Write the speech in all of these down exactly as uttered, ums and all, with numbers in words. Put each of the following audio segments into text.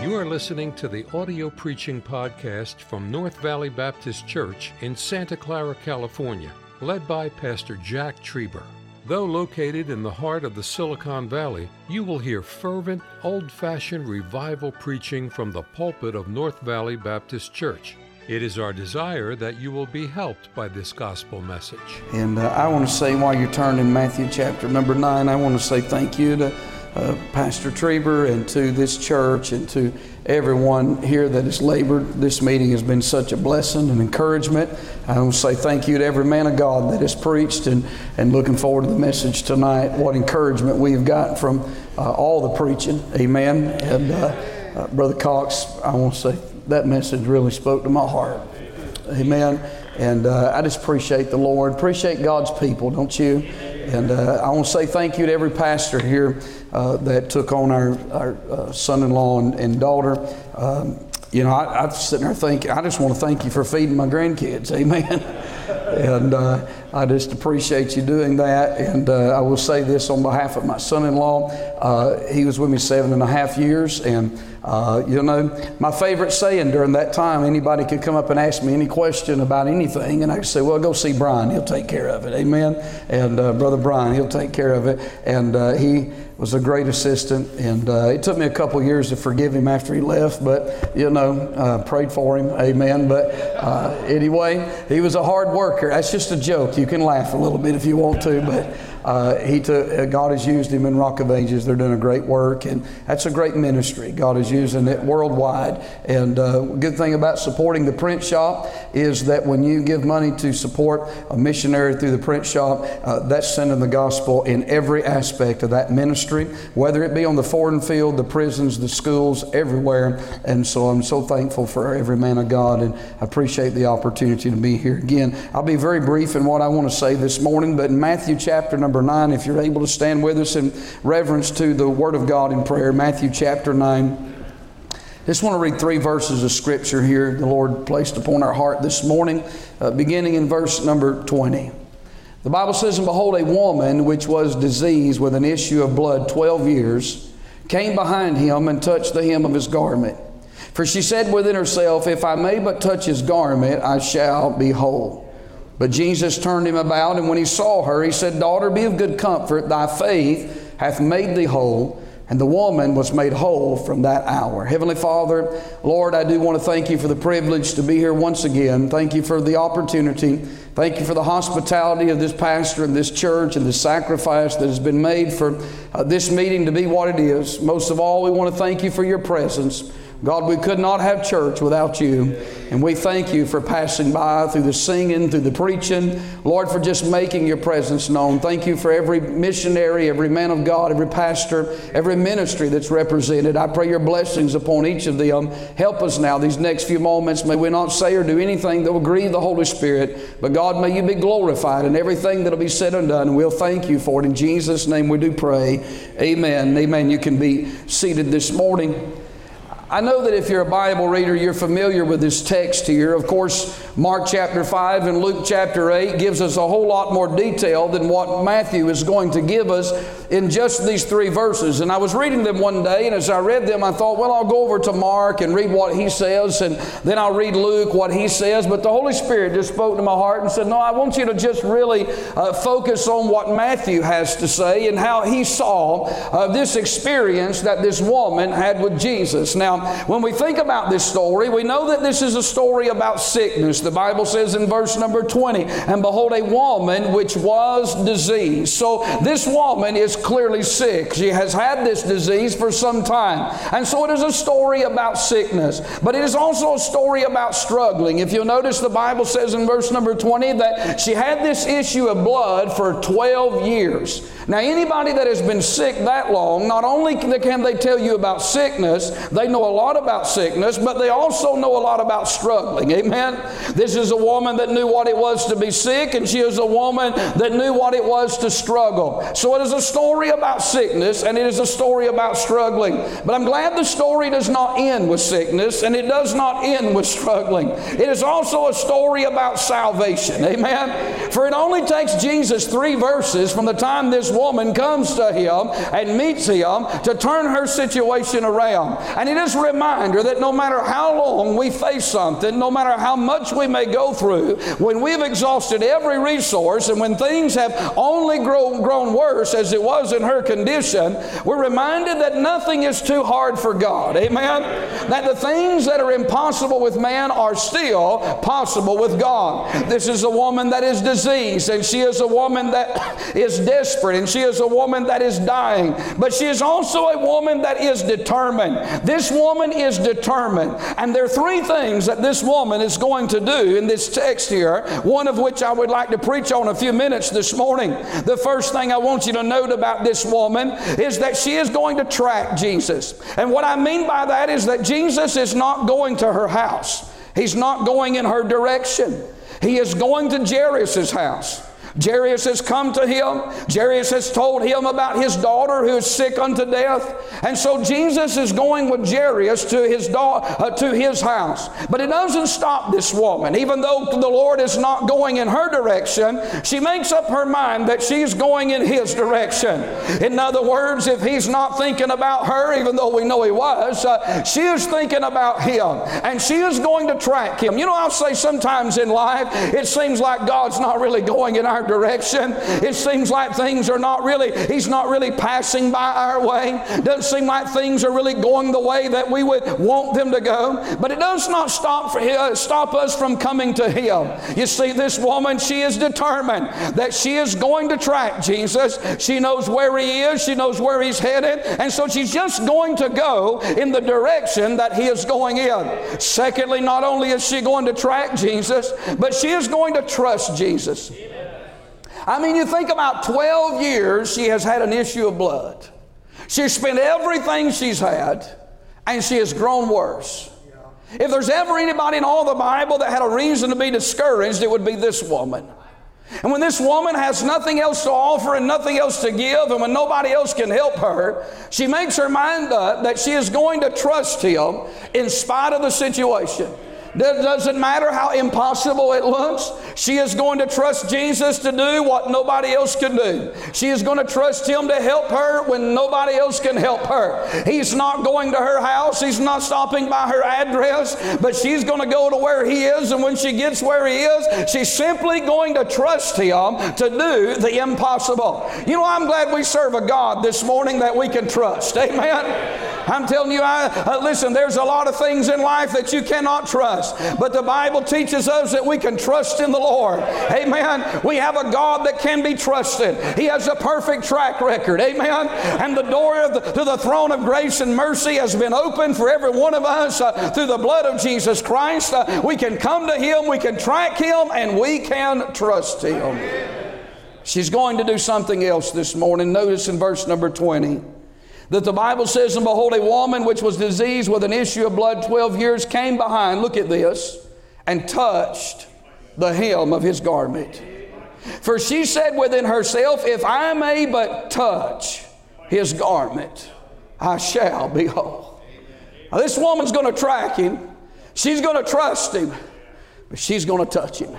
You are listening to the audio preaching podcast from North Valley Baptist Church in Santa Clara, California, led by Pastor Jack Trieber. Though located in the heart of the Silicon Valley, you will hear fervent, old-fashioned revival preaching from the pulpit of North Valley Baptist Church. It is our desire that you will be helped by this gospel message. And uh, I want to say, while you're turning Matthew chapter number nine, I want to say thank you to uh, Pastor Trieber and to this church and to everyone here that has labored. This meeting has been such a blessing and encouragement. I want to say thank you to every man of God that has preached, and, and looking forward to the message tonight. What encouragement we have gotten from uh, all the preaching. Amen. And uh, uh, Brother Cox, I want to say that message really spoke to my heart. Amen. And uh, I just appreciate the Lord, appreciate God's people, don't you? And uh, I want to say thank you to every pastor here uh, that took on our, our uh, son-in-law and, and daughter. Um, you know, I, I'm sitting there thinking, I just want to thank you for feeding my grandkids. Amen. And uh, I just appreciate you doing that. And uh, I will say this on behalf of my son-in-law. Uh, he was with me seven and a half years. And, uh, you know, my favorite saying during that time, anybody could come up and ask me any question about anything. And I could say, well, go see Brian. He'll take care of it. Amen. And uh, Brother Brian, he'll take care of it. And uh, he was a great assistant. And uh, it took me a couple years to forgive him after he left. But, you know, uh, prayed for him. Amen. But uh, anyway, he was a hard worker. That's just a joke. You can laugh a little bit if you want to, but uh, he took, uh, God has used him in Rock of Ages. They're doing a great work, and that's a great ministry. God is using it worldwide. And uh, good thing about supporting the print shop is that when you give money to support a missionary through the print shop, uh, that's sending the gospel in every aspect of that ministry, whether it be on the foreign field, the prisons, the schools, everywhere. And so I'm so thankful for every man of God, and I appreciate the opportunity to be here again. I'll be very brief in what I want to say this morning, but in Matthew chapter number nine, if you're able to stand with us in reverence to the Word of God in prayer, Matthew chapter nine. I just want to read three verses of Scripture here the Lord placed upon our heart this morning, uh, beginning in verse number twenty. The Bible says, "And behold, a woman which was diseased with an issue of blood twelve years came behind him and touched the hem of his garment. For she said within herself, If I may but touch his garment, I shall be whole. But Jesus turned him about, and when he saw her, he said, Daughter, be of good comfort, thy faith hath made thee whole. And the woman was made whole from that hour." Heavenly Father, Lord, I do want to thank you for the privilege to be here once again. Thank you for the opportunity. Thank you for the hospitality of this pastor and this church and the sacrifice that has been made for uh, this meeting to be what it is. Most of all, we want to thank you for your presence. God, we could not have church without you. And we thank you for passing by through the singing, through the preaching. Lord, for just making your presence known. Thank you for every missionary, every man of God, every pastor, every ministry that's represented. I pray your blessings upon each of them. Help us now these next few moments. May we not say or do anything that will grieve the Holy Spirit. But God, may you be glorified in everything that will be said and done. And we'll thank you for it. In Jesus' name we do pray. Amen. Amen. You can be seated this morning. I know that if you're a Bible reader, you're familiar with this text here. Of course, Mark chapter five and Luke chapter eight gives us a whole lot more detail than what Matthew is going to give us in just these three verses. And I was reading them one day, and as I read them, I thought, well, I'll go over to Mark and read what he says, and then I'll read Luke, what he says. But the Holy Spirit just spoke to my heart and said, no, I want you to just really uh, focus on what Matthew has to say and how he saw uh, this experience that this woman had with Jesus. Now, when we think about this story, we know that this is a story about sickness. The Bible says in verse number twenty, "And behold, a woman which was diseased." So this woman is clearly sick. She has had this disease for some time. And so it is a story about sickness. But it is also a story about struggling. If you'll notice, the Bible says in verse number twenty that she had this issue of blood for twelve years. Now, anybody that has been sick that long, not only can they tell you about sickness, they know a lot about sickness, but they also know a lot about struggling. Amen? This is a woman that knew what it was to be sick, and she is a woman that knew what it was to struggle. So it is a story about sickness, and it is a story about struggling. But I'm glad the story does not end with sickness, and it does not end with struggling. It is also a story about salvation. Amen? For it only takes Jesus three verses from the time this woman comes to him and meets him to turn her situation around. And it is is a reminder that no matter how long we face something, no matter how much we may go through, when we've exhausted every resource and when things have only grown, grown worse as it was in her condition, we're reminded that nothing is too hard for God. Amen? That the things that are impossible with man are still possible with God. This is a woman that is diseased, and she is a woman that is desperate, and she is a woman that is dying, but she is also a woman that is determined. This woman is determined, and there are three things that this woman is going to do in this text here, one of which I would like to preach on a few minutes this morning. The first thing I want you to note about this woman is that she is going to track Jesus. And what I mean by that is that Jesus is not going to her house. He's not going in her direction. He is going to Jairus' house. Jairus has come to him. Jairus has told him about his daughter who is sick unto death. And so Jesus is going with Jairus to his, da- uh, to his house. But it doesn't stop this woman. Even though the Lord is not going in her direction, she makes up her mind that she's going in his direction. In other words, if he's not thinking about her, even though we know he was, uh, she is thinking about him. And she is going to track him. You know, I'll say sometimes in life, it seems like God's not really going in our direction. It seems like things are not really, he's not really passing by our way. Doesn't seem like things are really going the way that we would want them to go. But it does not stop for him, stop us from coming to him. You see, this woman, she is determined that she is going to track Jesus. She knows where he is. She knows where he's headed. And so she's just going to go in the direction that he is going in. Secondly, not only is she going to track Jesus, but she is going to trust Jesus. I mean, you think about twelve years she has had an issue of blood. She's spent everything she's had, and she has grown worse. If there's ever anybody in all the Bible that had a reason to be discouraged, it would be this woman. And when this woman has nothing else to offer and nothing else to give, and when nobody else can help her, she makes her mind up that she is going to trust him in spite of the situation. Doesn't matter how impossible it looks. She is going to trust Jesus to do what nobody else can do. She is going to trust him to help her when nobody else can help her. He's not going to her house. He's not stopping by her address, but she's going to go to where he is, and when she gets where he is, she's simply going to trust him to do the impossible. You know, I'm glad we serve a God this morning that we can trust. Amen. I'm telling you, I, uh, listen, there's a lot of things in life that you cannot trust. But the Bible teaches us that we can trust in the Lord. Amen. We have a God that can be trusted. He has a perfect track record. Amen. And the door of the, to the throne of grace and mercy has been opened for every one of us uh, through the blood of Jesus Christ. Uh, we can come to him, we can track him, and we can trust him. She's going to do something else this morning. Notice in verse number twenty. That the Bible says, and behold, a woman which was diseased with an issue of blood twelve years came behind, look at this, and touched the hem of his garment. For she said within herself, if I may but touch his garment, I shall be whole. Now, this woman's going to track him. She's going to trust him, but she's going to touch him.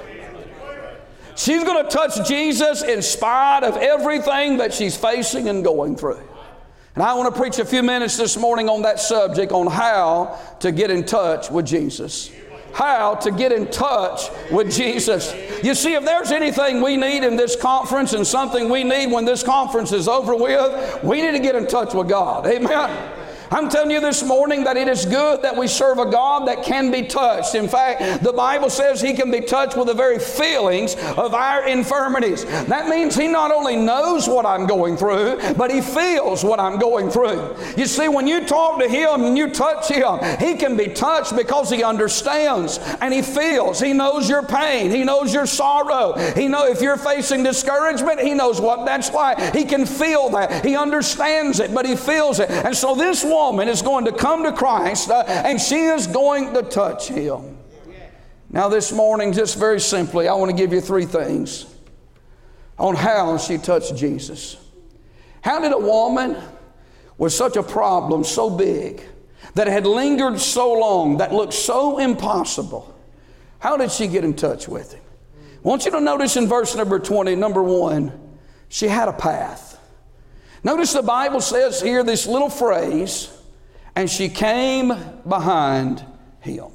She's going to touch Jesus in spite of everything that she's facing and going through. And I want to preach a few minutes this morning on that subject, on how to get in touch with Jesus. How to get in touch with Jesus. You see, if there's anything we need in this conference and something we need when this conference is over with, we need to get in touch with God. Amen. I'm telling you this morning that it is good that we serve a God that can be touched. In fact, the Bible says he can be touched with the very feelings of our infirmities. That means he not only knows what I'm going through, but he feels what I'm going through. You see, when you talk to him and you touch him, he can be touched because he understands and he feels. He knows your pain. He knows your sorrow. He knows if you're facing discouragement, he knows what that's like. He can feel that. He understands it, but he feels it. And so this woman is going to come to Christ uh, and she is going to touch him. Now this morning, just very simply, I want to give you three things on how she touched Jesus. How did a woman with such a problem so big, that had lingered so long, that looked so impossible, how did she get in touch with him? I want you to notice in verse number twenty, number one, she had a path. Notice the Bible says here this little phrase, and she came behind him.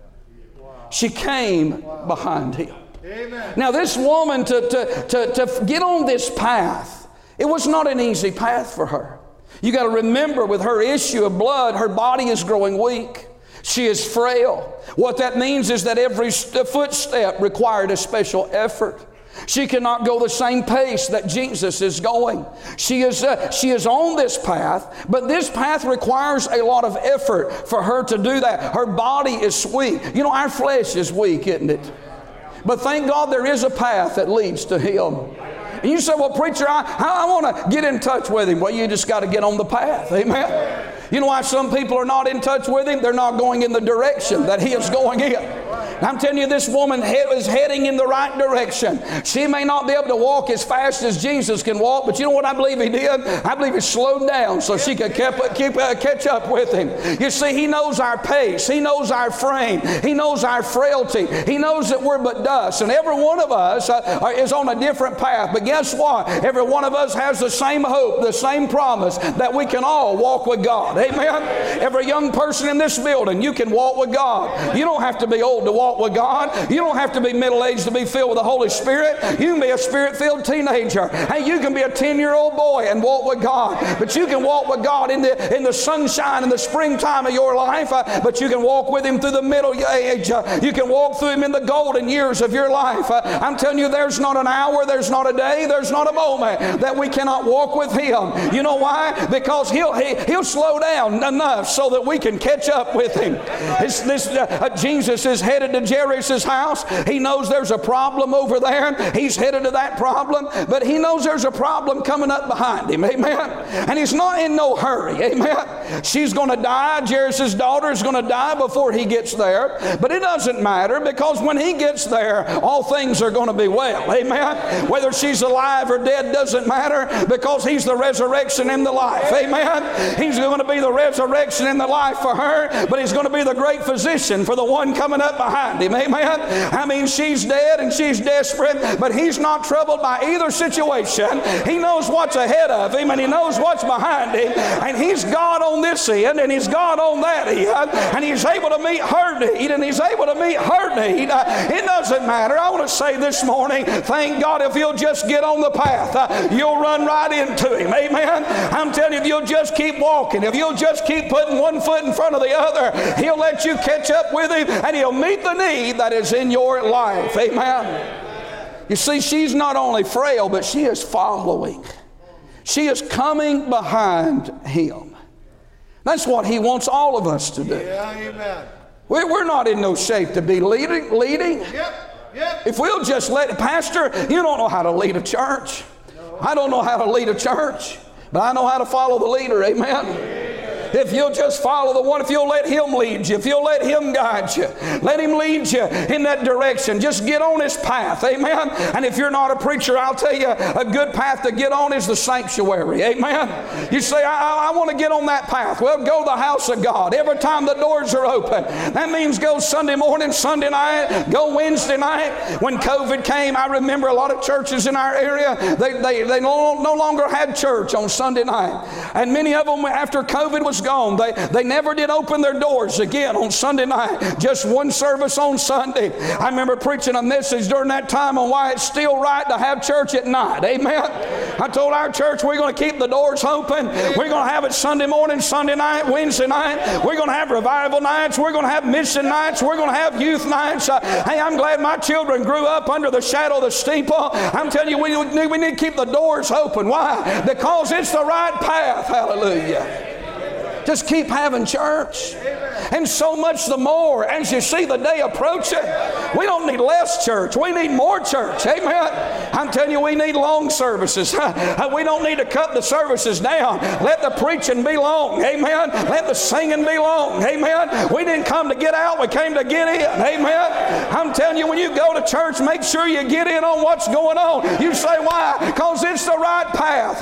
She came behind him. Amen. Now this woman, to, to, to, to get on this path, it was not an easy path for her. You got to remember, with her issue of blood, her body is growing weak. She is frail. What that means is that every footstep required a special effort. She cannot go the same pace that Jesus is going. She is, uh, she is on this path, but this path requires a lot of effort for her to do that. Her body is weak. You know, our flesh is weak, isn't it? But thank God there is a path that leads to Him. And you say, well, preacher, I, I want to get in touch with Him. Well, you just got to get on the path. Amen. You know why some people are not in touch with Him? They're not going in the direction that He is going in. I'm telling you, this woman is heading in the right direction. She may not be able to walk as fast as Jesus can walk, but you know what I believe He did? I believe He slowed down so she could keep, keep, uh, catch up with Him. You see, He knows our pace. He knows our frame. He knows our frailty. He knows that we're but dust. And every one of us uh, is on a different path. But guess what? Every one of us has the same hope, the same promise that we can all walk with God. Amen? Every young person in this building, you can walk with God. You don't have to be old to walk with God. You don't have to be middle-aged to be filled with the Holy Spirit. You can be a Spirit-filled teenager. Hey, you can be a ten-year-old boy and walk with God. But you can walk with God in the, in the sunshine in the springtime of your life. Uh, but you can walk with Him through the middle age. Uh, you can walk through Him in the golden years of your life. Uh, I'm telling you, there's not an hour, there's not a day, there's not a moment that we cannot walk with Him. You know why? Because He'll, he, he'll slow down enough so that we can catch up with Him. This, this, uh, Jesus is headed to Jairus' house. He knows there's a problem over there. He's headed to that problem, but he knows there's a problem coming up behind him. Amen. And he's not in no hurry. Amen. She's going to die. Jairus' daughter is going to die before he gets there, but it doesn't matter, because when he gets there, all things are going to be well. Amen. Whether she's alive or dead doesn't matter, because He's the resurrection and the life. Amen. He's going to be the resurrection and the life for her, but He's going to be the great physician for the one coming up behind him. Amen. I mean, she's dead and she's desperate, but He's not troubled by either situation. He knows what's ahead of him and He knows what's behind him, and He's God on this end and He's God on that end, and He's able to meet her need and He's able to meet her need. Uh, it doesn't matter. I want to say this morning, thank God, if you'll just get on the path, uh, you'll run right into Him. Amen. I'm telling you, if you'll just keep walking, if you'll just keep putting one foot in front of the other, He'll let you catch up with Him and He'll meet the need that is in your life. Amen. You see, she's not only frail, but she is following. She is coming behind Him. That's what He wants all of us to do. Yeah, amen. We're not in no shape to be leading. leading. Yep, yep. If we'll just let, Pastor, you don't know how to lead a church. I don't know how to lead a church, but I know how to follow the leader. Amen. If you'll just follow the one, if you'll let Him lead you, if you'll let Him guide you, let Him lead you in that direction. Just get on His path. Amen. And if you're not a preacher, I'll tell you, a good path to get on is the sanctuary. Amen. You say, I, I, I want to get on that path. Well, go to the house of God every time the doors are open. That means go Sunday morning, Sunday night, go Wednesday night. When COVID came, I remember a lot of churches in our area, they, they, they no, no longer had church on Sunday night. And many of them, after COVID was gone, they, they never did open their doors again on Sunday night. Just one service on Sunday. I remember preaching a message during that time on why it's still right to have church at night. Amen. I told our church we're going to keep the doors open. We're going to have it Sunday morning, Sunday night, Wednesday night. We're going to have revival nights. We're going to have mission nights. We're going to have youth nights. Uh, hey, I'm glad my children grew up under the shadow of the steeple. I'm telling you, we need, we need to keep the doors open. Why? Because it's the right path. Hallelujah. Just keep having church. And so much the more as you see the day approaching. We don't need less church. We need more church. Amen. I'm telling you, we need long services. We don't need to cut the services down. Let the preaching be long. Amen. Let the singing be long. Amen. We didn't come to get out. We came to get in. Amen. I'm telling you, when you go to church, make sure you get in on what's going on. You say, why? Because it's the right path.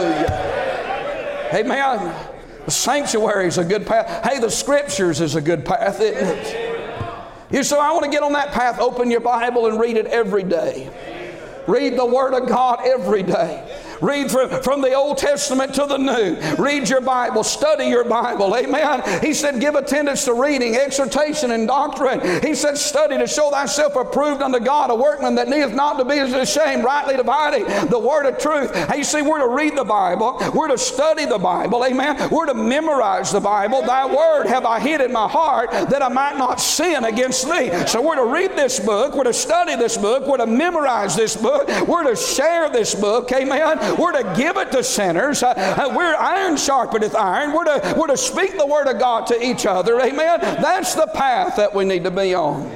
Hallelujah. Amen. The sanctuary is a good path. Hey, the Scriptures is a good path, isn't it? You say, I want to get on that path. Open your Bible and read it every day. Read the Word of God every day. Read from, from the Old Testament to the New. Read your Bible. Study your Bible. Amen. He said, give attendance to reading, exhortation, and doctrine. He said, study to show thyself approved unto God, a workman that needeth not to be ashamed, rightly dividing the word of truth. Hey, you see, we're to read the Bible. We're to study the Bible. Amen. We're to memorize the Bible. Thy word have I hid in my heart that I might not sin against thee. So we're to read this book. We're to study this book. We're to memorize this book. We're to share this book. Amen. We're to give it to sinners. Uh, uh, we're iron sharpeneth iron. We're to, we're to speak the word of God to each other. Amen. That's the path that we need to be on.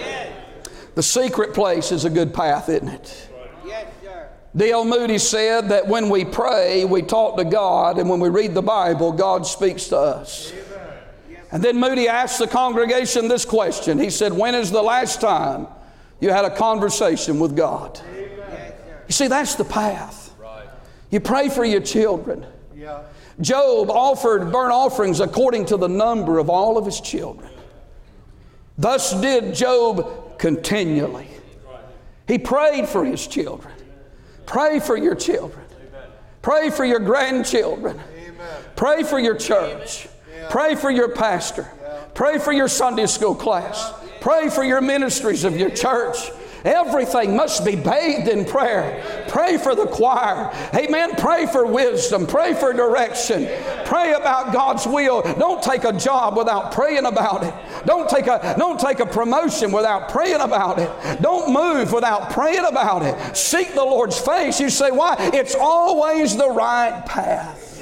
The secret place is a good path, isn't it? Yes, sir. D L Moody said that when we pray, we talk to God, and when we read the Bible, God speaks to us. And then Moody asked the congregation this question. He said, when is the last time you had a conversation with God? You see, that's the path. You pray for your children. Yeah. Job offered burnt offerings according to the number of all of his children. Thus did Job continually. He prayed for his children. Pray for your children. Pray for your grandchildren. Pray for your church. Pray for your pastor. Pray for your Sunday school class. Pray for your ministries of your church. Everything must be bathed in prayer. Pray for the choir. Amen. Pray for wisdom. Pray for direction. Pray about God's will. Don't take a job without praying about it. Don't take a, don't take a promotion without praying about it. Don't move without praying about it. Seek the Lord's face. You say, why? It's always the right path.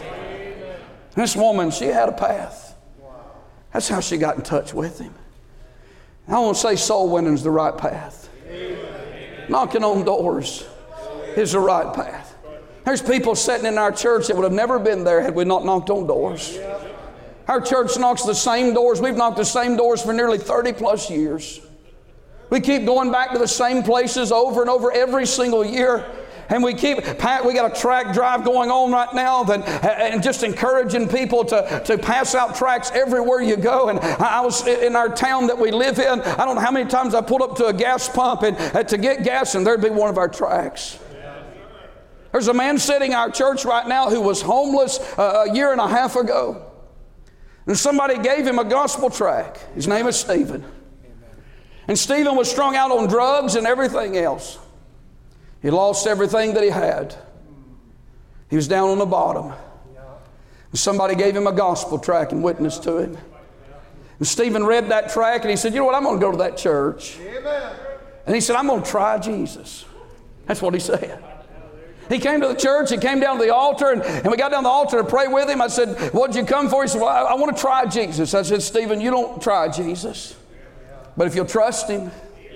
This woman, she had a path. That's how she got in touch with Him. I want to say soul winning is the right path. Knocking on doors is the right path. There's people sitting in our church that would have never been there had we not knocked on doors. Our church knocks the same doors. We've knocked the same doors for nearly thirty plus years. We keep going back to the same places over and over every single year. And we keep, Pat, we got a track drive going on right now that, and just encouraging people to, to pass out tracts everywhere you go. And I was in our town that we live in. I don't know how many times I pulled up to a gas pump and uh, to get gas, and there'd be one of our tracts. There's a man sitting in our church right now who was homeless uh, a year and a half ago. And somebody gave him a gospel tract. His name is Stephen. And Stephen was strung out on drugs and everything else. He lost everything that he had. He was down on the bottom. And somebody gave him a gospel tract and witnessed to him. And Stephen read that tract and he said, you know what, I'm going to go to that church. Amen. And he said, I'm going to try Jesus. That's what he said. He came to the church, he came down to the altar, and, and we got down to the altar to pray with him. I said, what'd you come for? He said, well, I, I want to try Jesus. I said, Stephen, you don't try Jesus. But if you'll trust Him,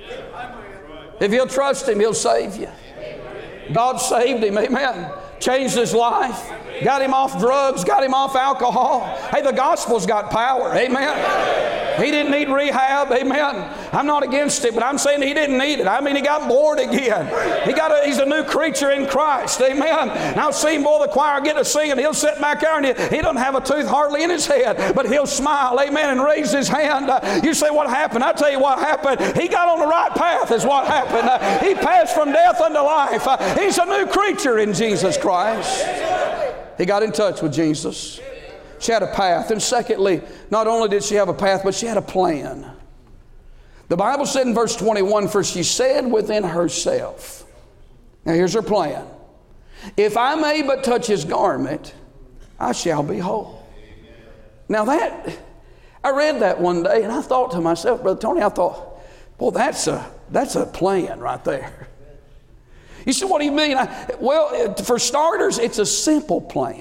if you'll trust Him, He'll save you. God saved him, amen. Changed his life. Got him off drugs, got him off alcohol. Hey, the gospel's got power, amen. He didn't need rehab, amen. I'm not against it, but I'm saying he didn't need it. I mean, he got born again. He got a, he's a new creature in Christ, amen. And I've seen, boy, the choir get to sing, and he'll sit back there, and he, he doesn't have a tooth hardly in his head, but he'll smile, amen, and raise his hand. Uh, you say, what happened? I'll tell you what happened. He got on the right path is what happened. Uh, he passed from death unto life. Uh, he's a new creature in Jesus Christ. He got in touch with Jesus. She had a path. And secondly, not only did she have a path, but she had a plan. The Bible said in verse twenty-one, for she said within herself. Now here's her plan. If I may but touch His garment, I shall be whole. Now that, I read that one day and I thought to myself, Brother Tony, I thought, boy, that's a, that's a plan right there. You said, what do you mean? I, well, for starters, it's a simple plan.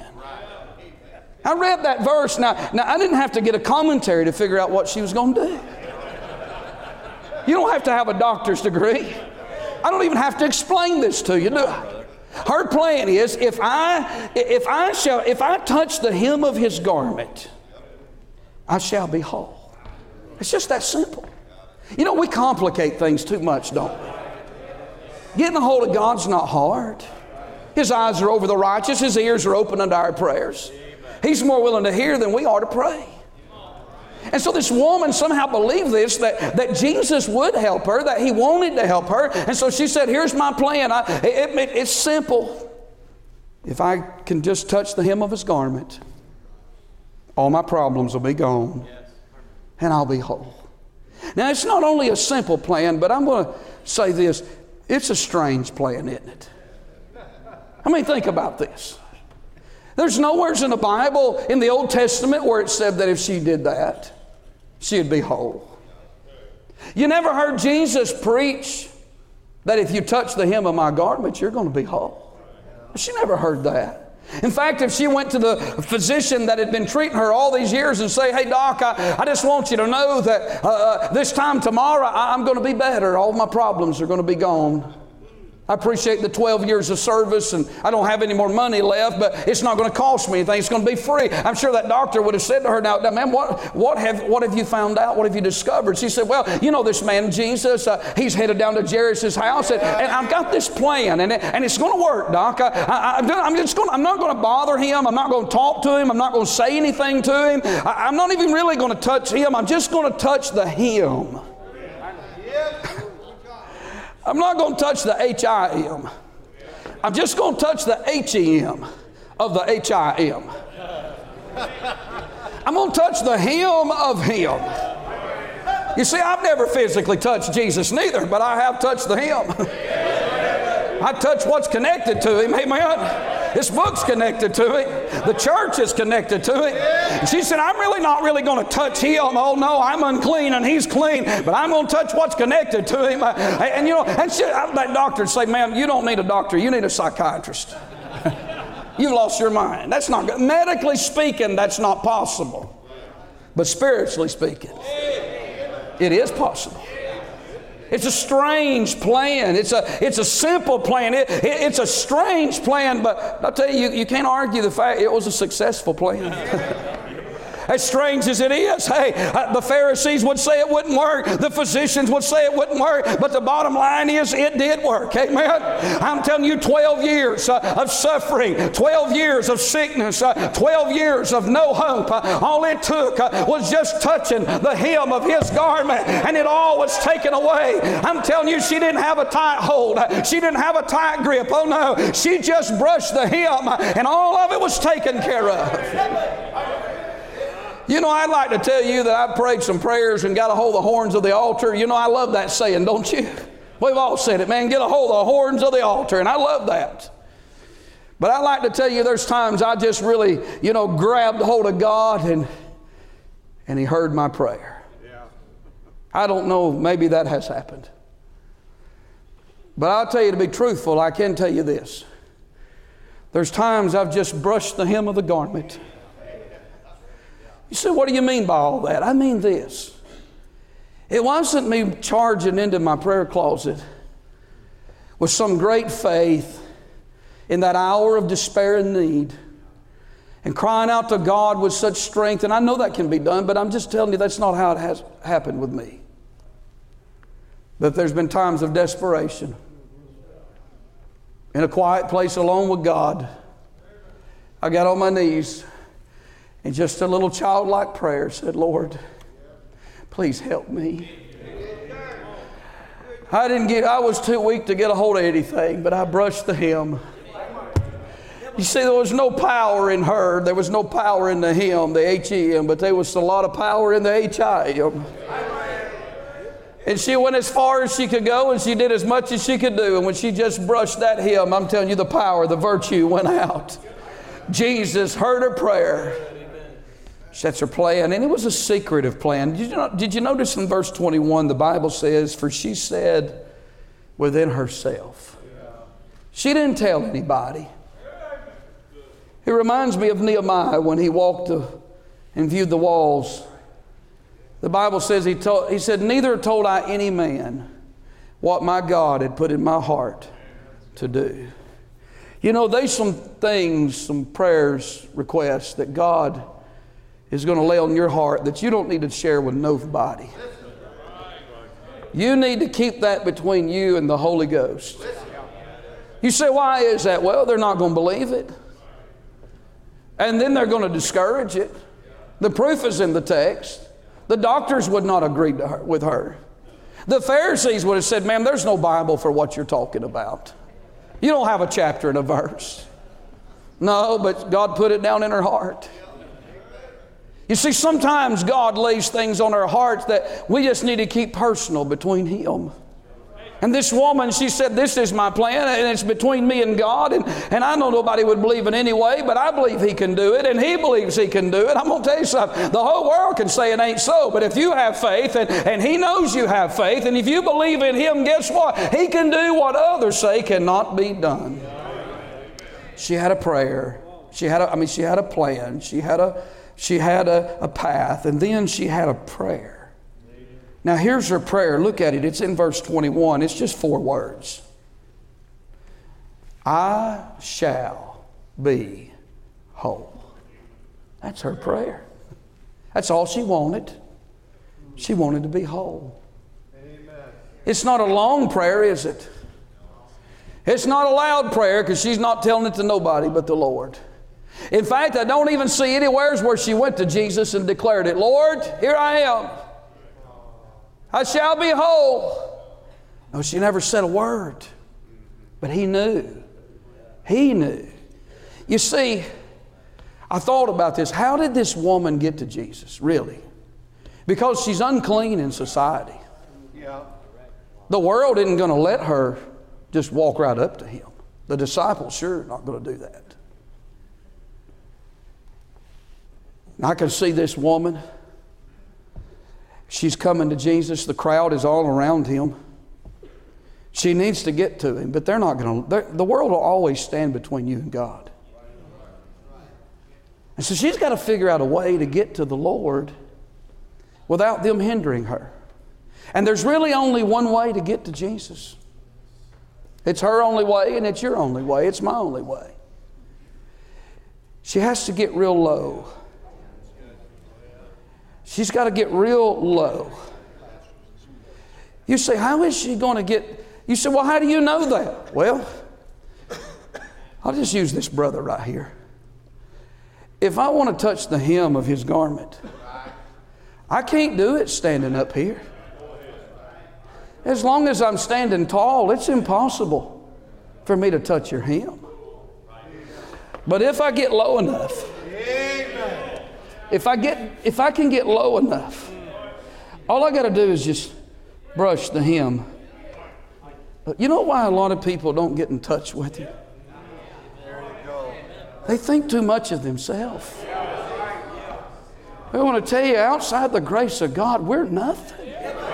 I read that verse. Now, now, I didn't have to get a commentary to figure out what she was going to do. You don't have to have a doctor's degree. I don't even have to explain this to you, do I? Her plan is, if I, if I shall, if I touch the hem of His garment, I shall be whole. It's just that simple. You know, we complicate things too much, don't we? Getting a hold of God's not hard. His eyes are over the righteous. His ears are open unto our prayers. He's more willing to hear than we are to pray. And so this woman somehow believed this, that, that Jesus would help her, that He wanted to help her. And so she said, here's my plan. I, it, it, it's simple. if I can just touch the hem of His garment, all my problems will be gone, and I'll be whole. Now, it's not only a simple plan, but I'm going to say this. It's a strange plan, isn't it? I mean, think about this. There's nowhere in the Bible, in the Old Testament, where it said that if she did that, she'd be whole. You never heard Jesus preach that if you touch the hem of my garment, you're going to be whole. She never heard that. In fact, if she went to the physician that had been treating her all these years and say, hey, doc, I, I just want you to know that uh, this time tomorrow I, I'm going to be better. All my problems are going to be gone. I appreciate the twelve years of service, and I don't have any more money left, but it's not going to cost me anything. It's going to be free. I'm sure that doctor would have said to her, now, man, what, what, have, what have you found out? What have you discovered? She said, well, you know this man, Jesus, uh, he's headed down to Jairus' house, and, and I've got this plan, and, it, and it's going to work, doc. I, I, I'm, just going, I'm not going to bother him. I'm not going to talk to him. I'm not going to say anything to him. I, I'm not even really going to touch him. I'm just going to touch the hem. I'm not going to touch the H I M. I'm just going to touch the H E M of the H I M. I'm going to touch the hem of Him. You see, I've never physically touched Jesus neither, but I have touched the hem. I touch what's connected to Him. Amen. This book's connected to it. The church is connected to it. And she said, I'm really not really going to touch Him. Oh no, I'm unclean and He's clean, but I'm going to touch what's connected to Him. And, and you know, and she, that doctor would say, ma'am, you don't need a doctor. You need a psychiatrist. You've lost your mind. That's not good. Medically speaking, that's not possible. But spiritually speaking, it is possible. It's a strange plan. It's a, it's a simple plan. It, it, it's a strange plan, but I'll tell you, you, you can't argue the fact it was a successful plan. As strange as it is, hey, uh, the Pharisees would say it wouldn't work. The physicians would say it wouldn't work. But the bottom line is it did work. Amen. I'm telling you, twelve years uh, of suffering, twelve years of sickness, uh, twelve years of no hope. Uh, all it took uh, was just touching the hem of His garment, and it all was taken away. I'm telling you, she didn't have a tight hold. Uh, she didn't have a tight grip. Oh no, she just brushed the hem, uh, and all of it was taken care of. You know, I'd like to tell you that I prayed some prayers and got a hold of the horns of the altar. You know, I love that saying, don't you? We've all said it, man, get a hold of the horns of the altar, and I love that. But I'd like to tell you there's times I just really, you know, grabbed hold of God and, and He heard my prayer. Yeah. I don't know, maybe that has happened. But I'll tell you, to be truthful, I can tell you this. There's times I've just brushed the hem of the garment. You say, what do you mean by all that? I mean this. It wasn't me charging into my prayer closet with some great faith in that hour of despair and need and crying out to God with such strength. And I know that can be done, but I'm just telling you that's not how it has happened with me. But there's been times of desperation in a quiet place alone with God. I got on my knees and just a little childlike prayer said, Lord, please help me. I didn't get, I was too weak to get a hold of anything, but I brushed the hem. You see, there was no power in her. There was no power in the hem, the H E M, but there was a lot of power in the H I M. And she went as far as she could go, and she did as much as she could do. And when she just brushed that hem, I'm telling you, the power, the virtue went out. Jesus heard her prayer. That's her plan, and it was a secretive plan. Did you, know, did you notice in verse twenty-one, the Bible says, for she said within herself. She didn't tell anybody. It reminds me of Nehemiah when he walked to, and viewed the walls. The Bible says he, told, he said, neither told I any man what my God had put in my heart to do. You know, there's some things, some prayers, requests that God is going to lay on your heart that you don't need to share with nobody. You need to keep that between you and the Holy Ghost. You say, why is that? Well, they're not going to believe it. And then they're going to discourage it. The proof is in the text. The doctors would not agree to her, with her. The Pharisees would have said, ma'am, there's no Bible for what you're talking about. You don't have a chapter and a verse. No, but God put it down in her heart. You see, sometimes God lays things on our hearts that we just need to keep personal between Him. And this woman, she said, this is my plan, and it's between me and God, and, and I know nobody would believe it anyway, but I believe He can do it, and He believes He can do it. I'm going to tell you something. The whole world can say it ain't so, but if you have faith, and, and He knows you have faith, and if you believe in Him, guess what? He can do what others say cannot be done. She had a prayer. She had a, I mean, she had a plan. She had a She had a, a path, and then she had a prayer. Now here's her prayer. Look at it. It's in verse twenty-one. It's just four words. I shall be whole. That's her prayer. That's all she wanted. She wanted to be whole. Amen. It's not a long prayer, is it? It's not a loud prayer because she's not telling it to nobody but the Lord. In fact, I don't even see anywhere where she went to Jesus and declared it. Lord, here I am. I shall be whole. No, she never said a word. But He knew. He knew. You see, I thought about this. How did this woman get to Jesus, really? Because she's unclean in society. Yeah. The world isn't going to let her just walk right up to Him. The disciples sure are not going to do that. I can see this woman. She's coming to Jesus. The crowd is all around Him. She needs to get to Him, but they're not going to. The world will always stand between you and God. And so she's got to figure out a way to get to the Lord without them hindering her. And there's really only one way to get to Jesus. It's her only way, and it's your only way. It's my only way. She has to get real low. She's got to get real low. You say, how is she going to get... You say, well, how do you know that? Well, I'll just use this brother right here. If I want to touch the hem of his garment, I can't do it standing up here. As long as I'm standing tall, it's impossible for me to touch your hem. But if I get low enough... If I get, if I can get low enough, all I got to do is just brush the hem. But you know why a lot of people don't get in touch with you? They think too much of themselves. I want to tell you, outside the grace of God, we're nothing.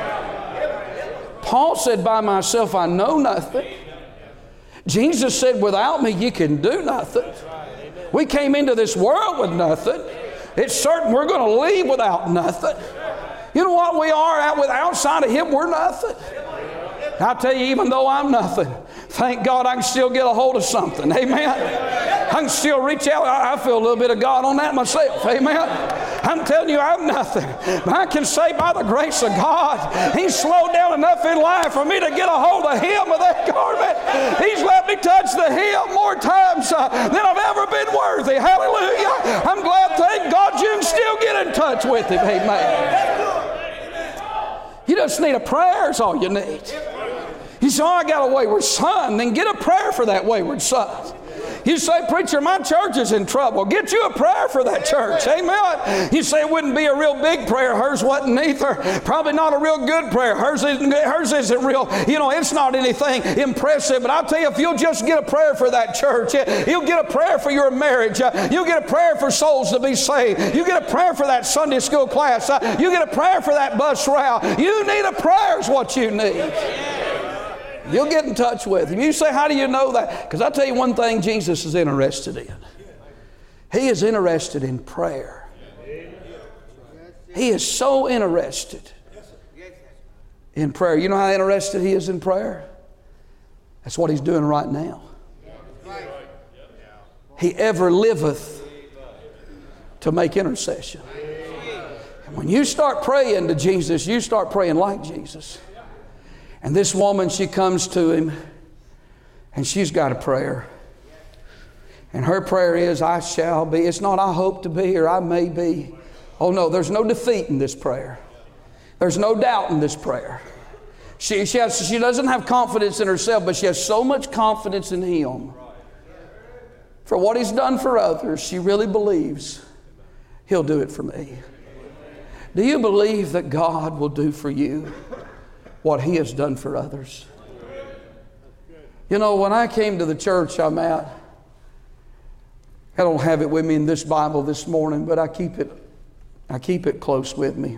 Paul said, by myself I know nothing. Jesus said, without me you can do nothing. We came into this world with nothing. It's certain we're going to leave without nothing. You know what we are out with outside of Him? We're nothing. I tell you, even though I'm nothing, thank God I can still get a hold of something. Amen. I can still reach out. I feel a little bit of God on that myself. Amen. I'm telling you, I'm nothing. But I can say by the grace of God, He's slowed down enough in life for me to get a hold of Him of that garment. He's let me touch the hem more times uh, than I've ever been worthy. Hallelujah. I'm glad, thank God, you can still get in touch with Him. Amen. You just need a prayer is all you need. You say, oh, I got a wayward son. Then get a prayer for that wayward son. You say, preacher, my church is in trouble. Get you a prayer for that church. Amen. You say it wouldn't be a real big prayer. Hers wasn't either. Probably not a real good prayer. Hers isn't, hers isn't real. You know, it's not anything impressive. But I'll tell you, if you'll just get a prayer for that church, you'll get a prayer for your marriage. You'll get a prayer for souls to be saved. You get a prayer for that Sunday school class. You get a prayer for that bus route. You need a prayer is what you need. You'll get in touch with Him. You say, how do you know that? Because I'll tell you one thing Jesus is interested in. He is interested in prayer. He is so interested in prayer. You know how interested He is in prayer? That's what He's doing right now. He ever liveth to make intercession. And when you start praying to Jesus, you start praying like Jesus. And this woman, she comes to Him, and she's got a prayer. And her prayer is, I shall be. It's not I hope to be or I may be. Oh no, there's no defeat in this prayer. There's no doubt in this prayer. She, she, has, she doesn't have confidence in herself, but she has so much confidence in Him. for what He's done for others, she really believes He'll do it for me. Do you believe that God will do for you what He has done for others? You know, when I came to the church I'm at, I don't have it with me in this Bible this morning, but I keep it, I keep it close with me.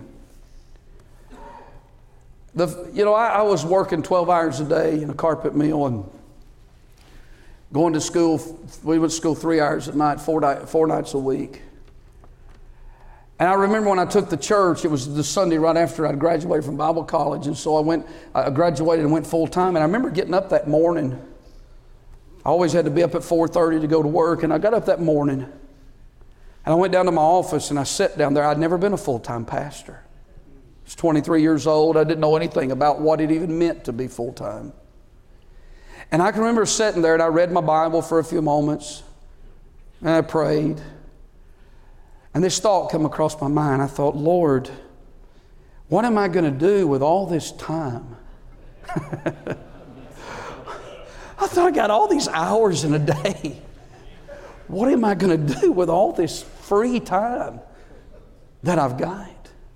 The, you know, I, I was working twelve hours a day in a carpet mill and going to school. We went to school three hours at night, four, di- four nights a week. And I remember when I took the church, it was the Sunday right after I'd graduated from Bible college. And so I went, I graduated and went full time. And I remember getting up that morning. I always had to be up at four thirty to go to work. And I got up that morning and I went down to my office and I sat down there. I'd never been a full-time pastor. I was twenty-three years old. I didn't know anything about what it even meant to be full-time. And I can remember sitting there and I read my Bible for a few moments and I prayed. And this thought came across my mind. I thought, Lord, what am I going to do with all this time? I thought I got all these hours in a day. What am I going to do with all this free time that I've got?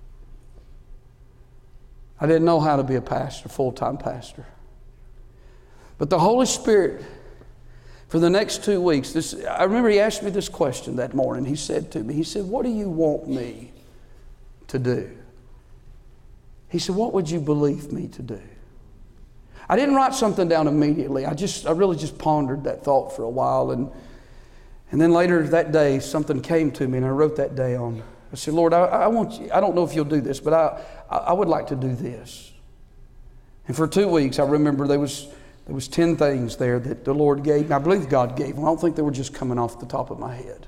I didn't know how to be a pastor, full-time pastor. But the Holy Spirit, for the next two weeks, this, I remember He asked me this question that morning. He said to me, He said, what do you want me to do? He said, what would you believe me to do? I didn't write something down immediately. I just, I really just pondered that thought for a while. And, and then later that day, something came to me and I wrote that down. I said, Lord, I, I want you, I don't know if you'll do this, but I, I, I would like to do this. And for two weeks, I remember there was, There was ten things there that the Lord gave me. I believe God gave them. I don't think they were just coming off the top of my head.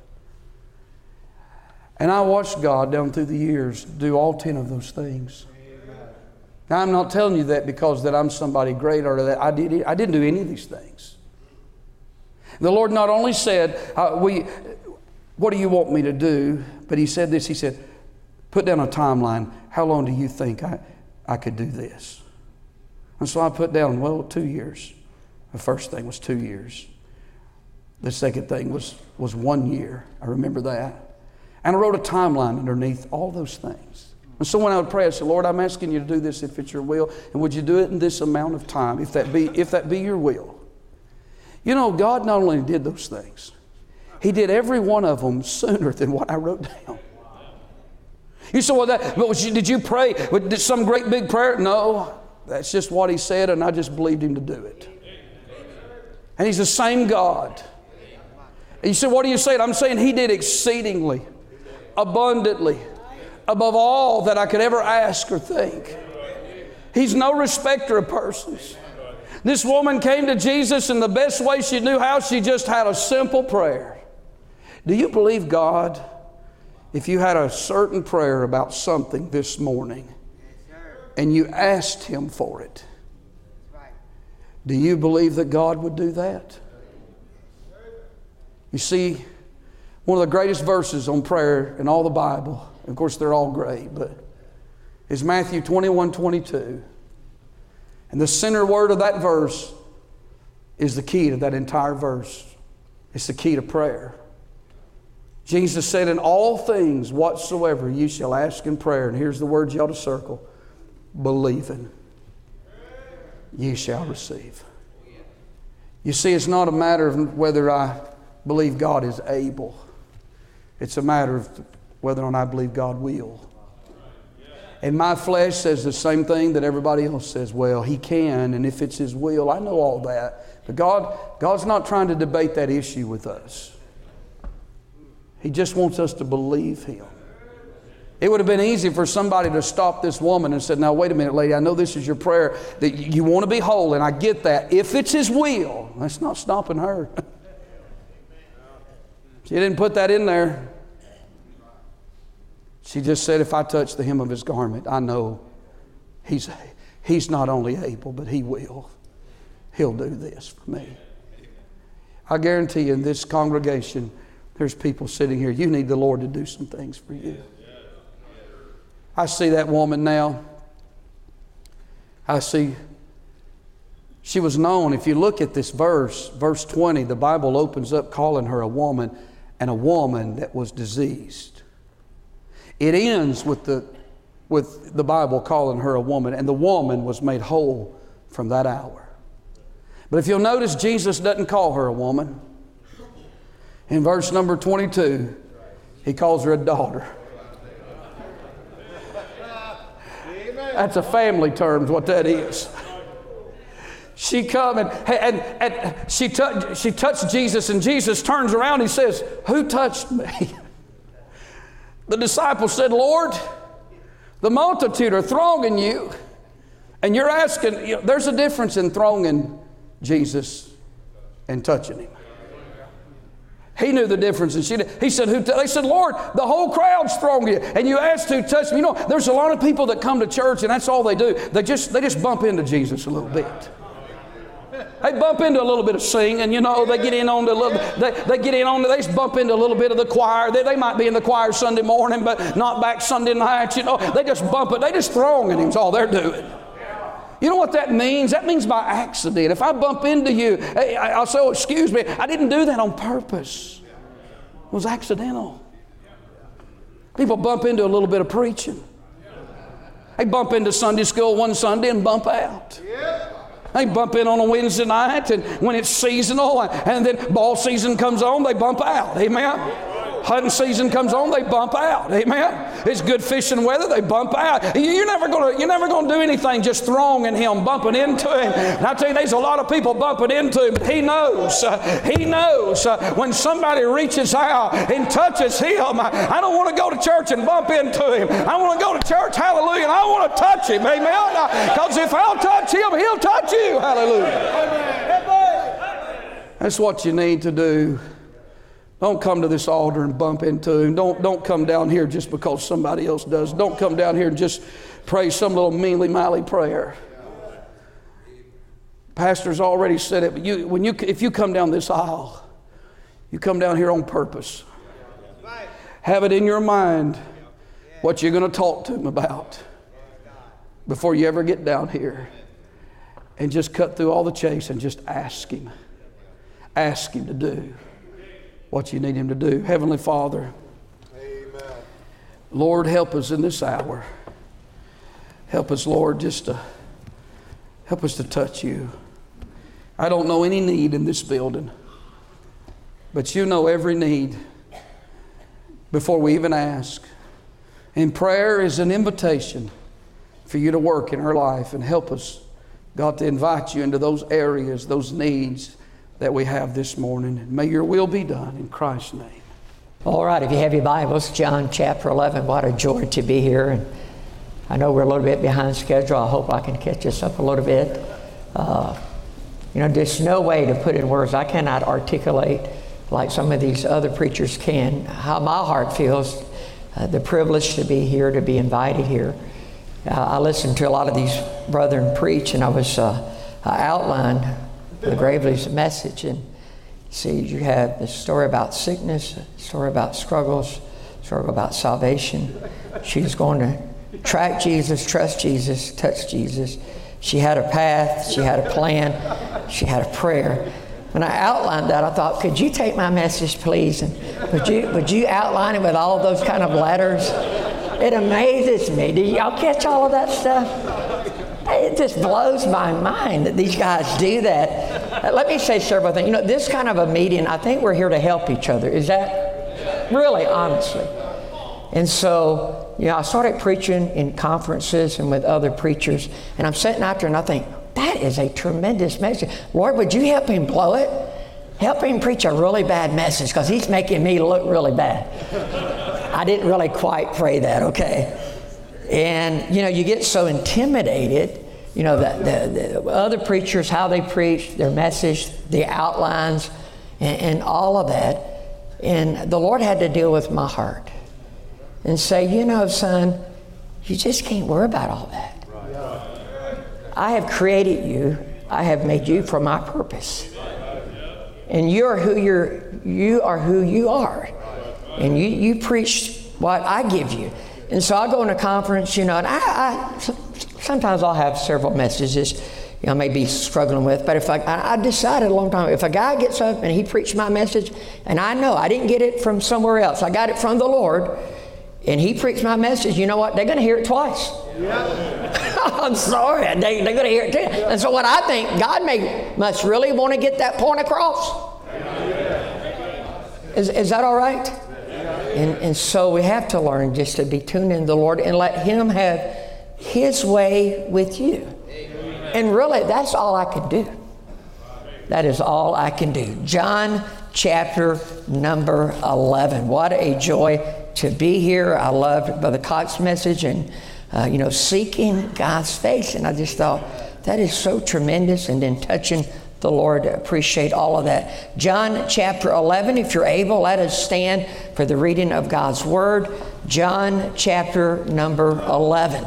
And I watched God down through the years do all ten of those things. Amen. Now I'm not telling you that because that I'm somebody great or that I did. I didn't do any of these things. The Lord not only said, uh, "We, what do you want me to do?" But He said this. He said, "Put down a timeline. How long do you think I, I could do this?" And so I put down, well, two years. The first thing was two years. The second thing was, was one year. I remember that. And I wrote a timeline underneath all those things. And so when I would pray, I said, Lord, I'm asking you to do this if it's your will. And would you do it in this amount of time, if that be, if that be your will? You know, God not only did those things, He did every one of them sooner than what I wrote down. You say, well, that, but did you pray? Did some great big prayer? No. That's just what He said, and I just believed Him to do it. And He's the same God. And you say, what are you saying? I'm saying He did exceedingly, abundantly, above all that I could ever ask or think. He's no respecter of persons. This woman came to Jesus in the best way she knew how. She just had a simple prayer. Do you believe God? If you had a certain prayer about something this morning, and you asked Him for it, do you believe that God would do that? You see, one of the greatest verses on prayer in all the Bible, of course they're all great, but is Matthew twenty-one twenty-two. And the center word of that verse is the key to that entire verse. It's the key to prayer. Jesus said, in all things whatsoever you shall ask in prayer, and here's the word you ought to circle, believing, ye shall receive. You see, it's not a matter of whether I believe God is able. It's a matter of whether or not I believe God will. And my flesh says the same thing that everybody else says. Well, He can, and if it's His will, I know all that. But God, God's not trying to debate that issue with us. He just wants us to believe Him. It would have been easy for somebody to stop this woman and said, now wait a minute, lady, I know this is your prayer, that you want to be whole, and I get that. If it's His will, that's not stopping her. She didn't put that in there. She just said, if I touch the hem of His garment, I know He's, he's not only able, but He will. He'll do this for me. I guarantee you in this congregation, there's people sitting here, you need the Lord to do some things for you. I see that woman now. I see She was known, if you look at this verse, verse twenty, the Bible opens up calling her a woman, and a woman that was diseased. It ends with the, with the Bible calling her a woman, and the woman was made whole from that hour. But if you'll notice, Jesus doesn't call her a woman. In verse number twenty-two, He calls her a daughter. That's a family term, what that is. She come and, and, and she, t- she touched Jesus, and Jesus turns around and He says, "Who touched me?" The disciples said, "Lord, the multitude are thronging you, and you're asking." You know, there's a difference in thronging Jesus and touching Him. He knew the difference, and she did. He said, "Who?" T-? They said, "Lord, the whole crowd's thronging you, and you asked who touched me." You know, there's a lot of people that come to church, and that's all they do. They just they just bump into Jesus a little bit. They bump into a little bit of singing, you know. They get in on the little. They, they get in on. The, they just bump into a little bit of the choir. They, they might be in the choir Sunday morning, but not back Sunday night. You know, they just bump it. They just thronging Him. Is all they're doing. You know what that means? That means by accident. If I bump into you, I'll say, "Oh, excuse me, I didn't do that on purpose. It was accidental." People bump into a little bit of preaching. They bump into Sunday school one Sunday and bump out. They bump in on a Wednesday night, and when it's seasonal, and then ball season comes on, they bump out. Amen. Hunting season comes on, they bump out. Amen. It's good fishing weather, they bump out. You're never gonna, you're never gonna do anything just thronging Him, bumping into Him. And I tell you, there's a lot of people bumping into Him, but He knows. Uh, he knows uh, when somebody reaches out and touches Him. I, I don't want to go to church and bump into Him. I want to go to church, hallelujah, and I want to touch Him. Amen. Because if I'll touch Him, He'll touch you. Hallelujah. That's what you need to do. Don't come to this altar and bump into Him. Don't, don't come down here just because somebody else does. Don't come down here and just pray some little mealy-mily prayer. Pastor's already said it, but you, when you, if you come down this aisle, you come down here on purpose. Have it in your mind what you're going to talk to Him about before you ever get down here. And just cut through all the chase and just ask Him. Ask Him to do what you need Him to do. Heavenly Father, amen. Lord, help us in this hour. Help us, Lord, just to help us to touch You. I don't know any need in this building, but You know every need before we even ask. And prayer is an invitation for You to work in our life and help us, God, to invite You into those areas, those needs that we have this morning. May Your will be done in Christ's name. All right, if you have your Bibles, John chapter eleven, what a joy to be here. And I know we're a little bit behind schedule. I hope I can catch us up a little bit. Uh, you know, there's no way to put in words. I cannot articulate like some of these other preachers can how my heart feels, uh, the privilege to be here, to be invited here. Uh, I listened to a lot of these brethren preach, and I was uh, I outlined the Gravely's message, and see, you have the story about sickness, a story about struggles, a story about salvation. She was going to track Jesus, trust Jesus, touch Jesus. She had a path, she had a plan, she had a prayer. When I outlined that, I thought, could you take my message, please, and would you would you outline it with all of those kind of letters? It amazes me. Do y'all catch all of that stuff? It just blows my mind that these guys do that. Let me say several things. You know, this kind of a meeting, I think we're here to help each other. Is that really, honestly? And so, you know, I started preaching in conferences and with other preachers, and I'm sitting out there and I think, that is a tremendous message. Lord, would you help him blow it? Help him preach a really bad message, because he's making me look really bad. I didn't really quite pray that, okay? And, you know, you get so intimidated, you know, that the, the other preachers, how they preach, their message, the outlines, and, and all of that. And the Lord had to deal with my heart and say, you know, son, you just can't worry about all that. I have created you. I have made you for my purpose. And you're who you're, you are who you are. And you, you preach what I give you. And so I go in a conference, you know, and I, I sometimes I'll have several messages, you know, I may be struggling with. But if I, I decided a long time, if a guy gets up and he preached my message, and I know I didn't get it from somewhere else, I got it from the Lord, and he preached my message, you know what? They're going to hear it twice. Yeah. I'm sorry. They, they're going to hear it too. And so what I think, God may must really want to get that point across. Is, is that all right? And, and so we have to learn just to be tuned in the Lord and let Him have His way with you. And really, that's all I can do. That is all I can do. John chapter number eleven. What a joy to be here. I loved Brother Cox's message and, uh, you know, seeking God's face. And I just thought, that is so tremendous. And then touching the Lord, appreciate all of that. John chapter eleven, if you're able, let us stand for the reading of God's Word. John chapter number eleven.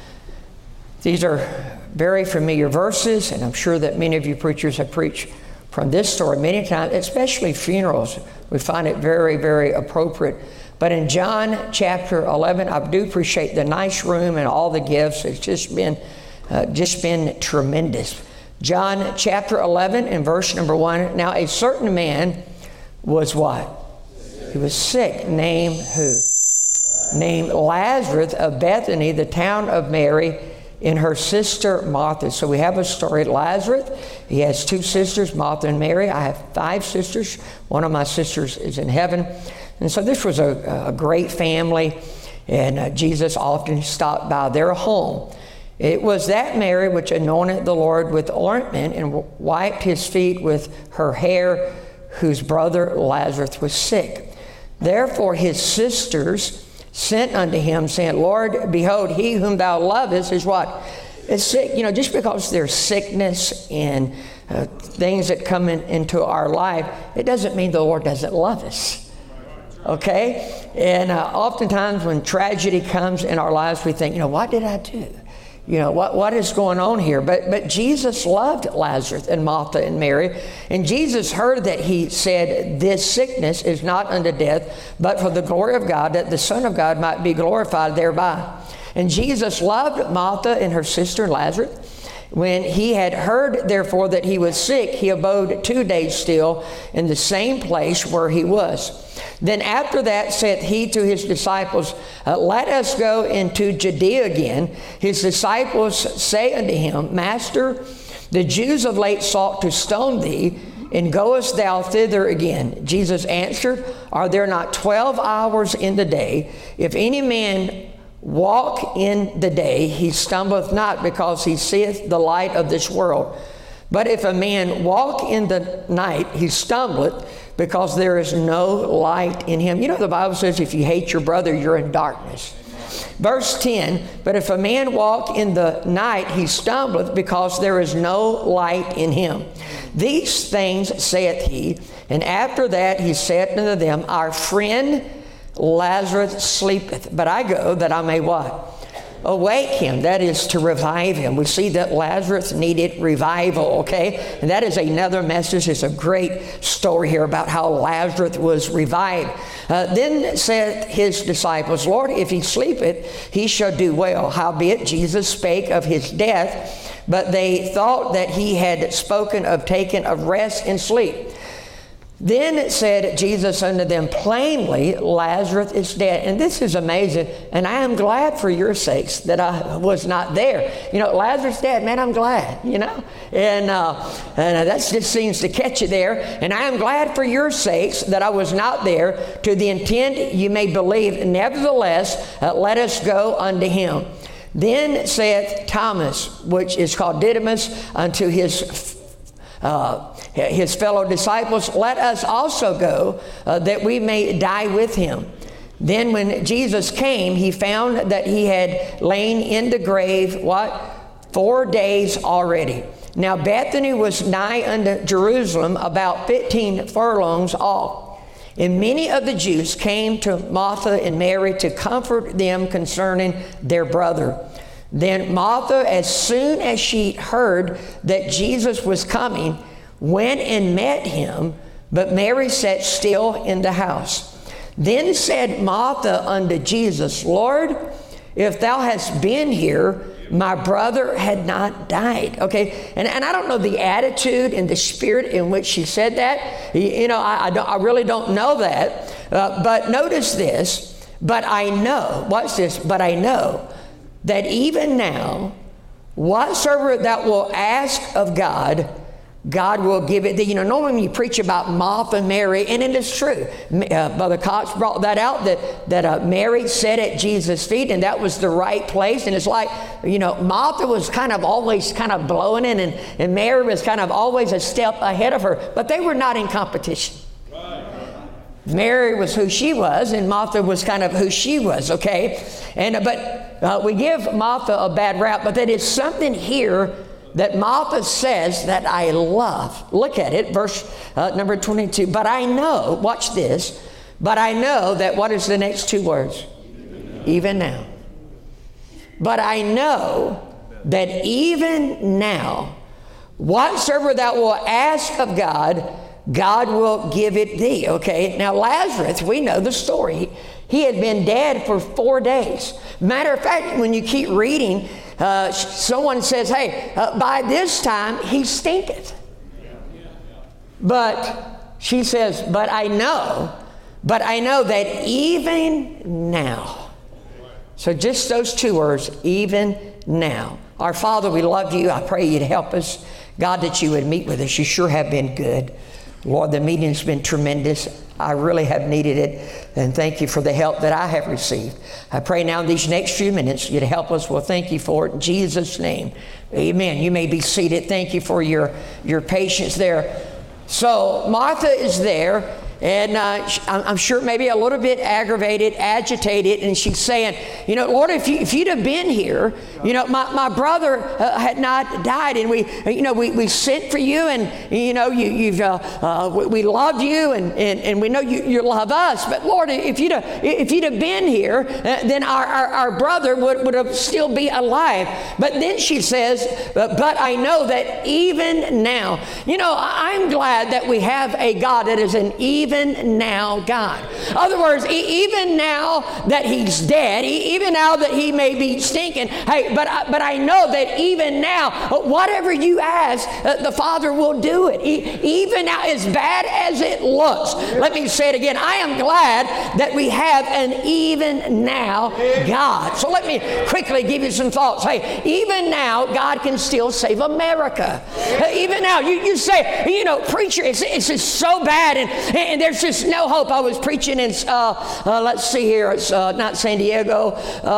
These are very familiar verses, and I'm sure that many of you preachers have preached from this story many times, especially funerals. We find it very, very appropriate. But in John chapter eleven, I do appreciate the nice room and all the gifts. It's just been, uh, just been tremendous. John chapter eleven and verse number one. Now a certain man was what? He was sick. Name who? Named Lazarus of Bethany, the town of Mary, and her sister Martha. So we have a story. Lazarus, he has two sisters, Martha and Mary. I have five sisters. One of my sisters is in heaven. And so this was a, a great family, and uh, Jesus often stopped by their home. It was that Mary which anointed the Lord with ointment and wiped his feet with her hair, whose brother Lazarus was sick. Therefore his sisters sent unto him, saying, Lord, behold, he whom thou lovest is what? Is sick. You know, just because there's sickness and uh, things that come in, into our life, it doesn't mean the Lord doesn't love us. Okay? And uh, oftentimes when tragedy comes in our lives, we think, you know, what did I do? You know, what, what is going on here? But but Jesus loved Lazarus and Martha and Mary. And Jesus heard that he said, this sickness is not unto death, but for the glory of God, that the Son of God might be glorified thereby. And Jesus loved Martha and her sister Lazarus. When he had heard, therefore, that he was sick, he abode two days still in the same place where he was. Then after that saith he to his disciples, uh, let us go into Judea again. His disciples say unto him, Master, the Jews of late sought to stone thee, and goest thou thither again? Jesus answered, Are there not twelve hours in the day? If any man walk in the day, he stumbleth not, because he seeth the light of this world. But if a man walk in the night, he stumbleth, because there is no light in him. You know, the Bible says if you hate your brother, you're in darkness. Verse ten, but if a man walk in the night, he stumbleth, because there is no light in him. These things saith he, and after that he said unto them, Our friend Lazarus sleepeth, but I go that I may what? Awake him, that is to revive him. We see that Lazarus needed revival, okay? And that is another message. It's a great story here about how Lazarus was revived. Uh, then said his disciples, Lord, if he sleepeth, he shall do well. Howbeit Jesus spake of his death, but they thought that he had spoken of taking of rest and sleep. Then said Jesus unto them plainly, Lazarus is dead. And this is amazing. And I am glad for your sakes that I was not there. You know, Lazarus dead, man, I'm glad, you know. And, uh, and that just seems to catch you there. And I am glad for your sakes that I was not there, to the intent you may believe. Nevertheless, uh, let us go unto him. Then saith Thomas, which is called Didymus, unto his uh, his fellow disciples, let us also go, uh, that we may die with him. Then when Jesus came, he found that he had lain in the grave, what? Four days already. Now Bethany was nigh unto Jerusalem, about fifteen furlongs off. And many of the Jews came to Martha and Mary to comfort them concerning their brother. Then Martha, as soon as she heard that Jesus was coming, went and met him, but Mary sat still in the house. Then said Martha unto Jesus, Lord, if thou hadst been here, my brother had not died. Okay, and, and I don't know the attitude and the spirit in which she said that. You, you know, I, I, don't, I really don't know that. Uh, but notice this, but I know, watch this, but I know that even now, whatsoever that will ask of God, God will give it. You know, normally when you preach about Martha and Mary, and it is true. Uh, Brother Cox brought that out, that, that uh, Mary sat at Jesus' feet, and that was the right place. And it's like, you know, Martha was kind of always kind of blowing in, and, and Mary was kind of always a step ahead of her. But they were not in competition. Mary was who she was, and Martha was kind of who she was, okay? And uh, But uh, we give Martha a bad rap, but there is something here that Martha says that I love. Look at it, verse uh, number twenty-two. But I know, watch this, but I know that, what is the next two words? Even now. But I know that even now, whatsoever thou wilt ask of God, God will give it thee. Okay, now Lazarus, we know the story. He had been dead for four days. Matter of fact, when you keep reading, uh, someone says, hey, uh, by this time he stinketh. But she says, but I know, but I know that even now. So just those two words, even now. Our Father, we love you. I pray you'd help us. God, that you would meet with us. You sure have been good. Lord, the meeting's been tremendous. I really have needed it, and thank you for the help that I have received. I pray now in these next few minutes you'd help us. Well, thank you for it in Jesus' name. Amen. You may be seated. Thank you for your, your patience there. So Martha is there, and uh, I'm sure maybe a little bit aggravated, agitated, and she's saying, you know, Lord, if, you, if you'd have been here, you know, my, my brother uh, had not died, and we, you know, we, we sent for you, and, you know, you, you've, uh, uh, we, we love you, and, and, and we know you, you love us, but Lord, if you'd have, if you'd have been here, uh, then our, our, our brother would, would have still be alive. But then she says, but I know that even now, you know, I'm glad that we have a God that is an even Even now God. In other words, even now that he's dead, even now that he may be stinking, hey, but I, but I know that even now, whatever you ask, uh, the Father will do it. He, even now, as bad as it looks. Let me say it again. I am glad that we have an even now God. So let me quickly give you some thoughts. Hey, even now, God can still save America. Uh, even now, you, you say, you know, preacher, it's, it's just so bad, and, and there's just no hope. I was preaching in, uh, uh, let's see here, it's uh, not San Diego,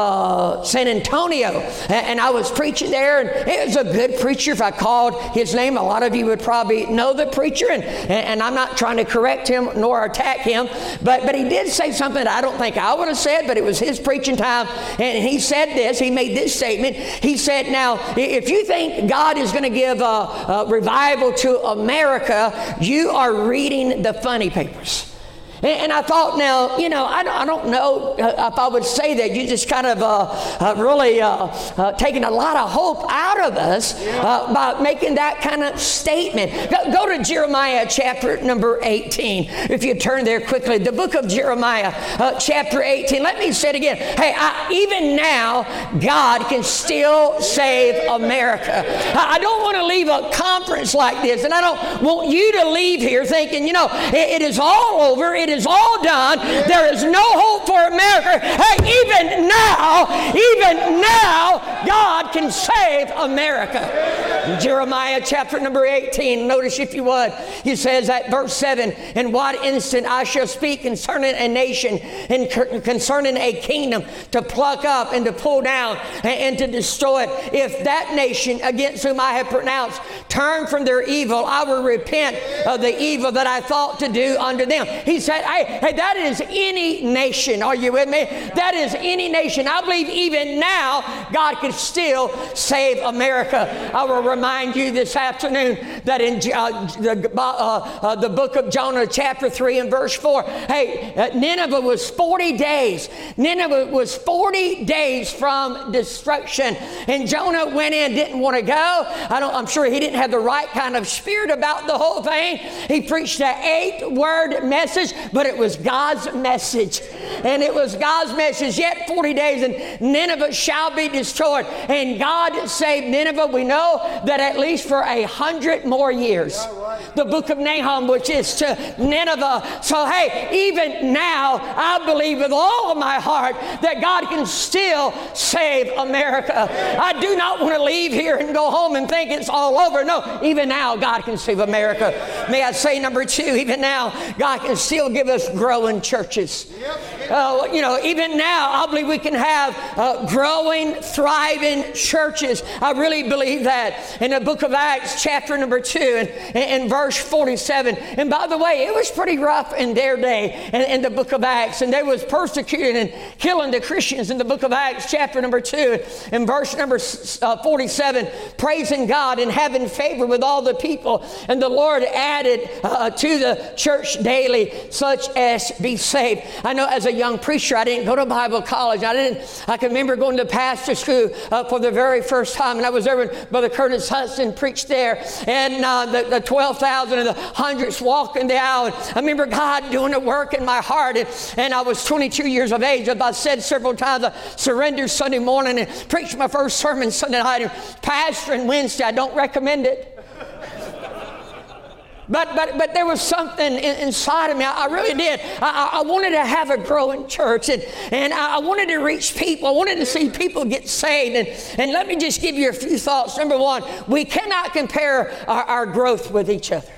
uh, San Antonio, and, and I was preaching there, and it was a good preacher. If I called his name, a lot of you would probably know the preacher, and, and, and I'm not trying to correct him nor attack him, but, but he did say something that I don't think I would have said, but it was his preaching time, and he said this, he made this statement. He said, now, if you think God is going to give a, a revival to America, you are reading the funny papers. And I thought, now, you know, I don't, I don't know if I would say that. You just kind of uh, uh, really uh, uh, taking a lot of hope out of us uh, by making that kind of statement. Go, go to Jeremiah chapter number eighteen. If you turn there quickly, the book of Jeremiah uh, chapter eighteen. Let me say it again. Hey, I, even now, God can still save America. I, I don't want to leave a conference like this, and I don't want you to leave here thinking, you know, it, it is all over. It It is all done. There is no hope for America. Hey, even now, even now, God can save America. In Jeremiah chapter number eighteen, notice if you would, he says at verse seven, in what instant I shall speak concerning a nation and concerning a kingdom to pluck up and to pull down and to destroy it. If that nation against whom I have pronounced turn from their evil, I will repent of the evil that I thought to do unto them. He said, Hey, hey, that is any nation. Are you with me? That is any nation. I believe even now God can still save America. I will remind you this afternoon that in uh, the, uh, uh, the book of Jonah, chapter three and verse four, hey, uh, Nineveh was forty days. Nineveh was forty days from destruction. And Jonah went in, didn't want to go. I don't, I'm sure he didn't have the right kind of spirit about the whole thing. He preached an eight-word message. but it was God's message. And it was God's message. Yet forty days and Nineveh shall be destroyed. And God saved Nineveh. We know that at least for a hundred more years. The book of Nahum, which is to Nineveh. So hey, even now, I believe with all of my heart that God can still save America. I do not want to leave here and go home and think it's all over. No, even now God can save America. May I say number two, even now God can still give us growing churches. Uh, you know, even now I believe we can have uh, growing, thriving churches. I really believe that. In the book of Acts, chapter number two, and, and verse forty-seven. And by the way, it was pretty rough in their day in, in the book of Acts. And they was persecuting and killing the Christians in the book of Acts, chapter number two, and verse number forty-seven, praising God and having favor with all the people. And the Lord added uh, to the church daily such as be saved. I know as a young preacher, I didn't go to Bible college. I didn't. I can remember going to pastor school uh, for the very first time, and I was there when Brother Curtis Hudson preached there, and uh, the, the twelve thousand and the hundreds walking the aisle. And I remember God doing the work in my heart, and, and I was twenty-two years of age. As I said several times, I surrendered Sunday morning and preached my first sermon Sunday night, and pastoring Wednesday. I don't recommend it. But but but there was something in, inside of me. I, I really did. I, I wanted to have a growing church, and, and I wanted to reach people. I wanted to see people get saved. And, and let me just give you a few thoughts. Number one, we cannot compare our, our growth with each other.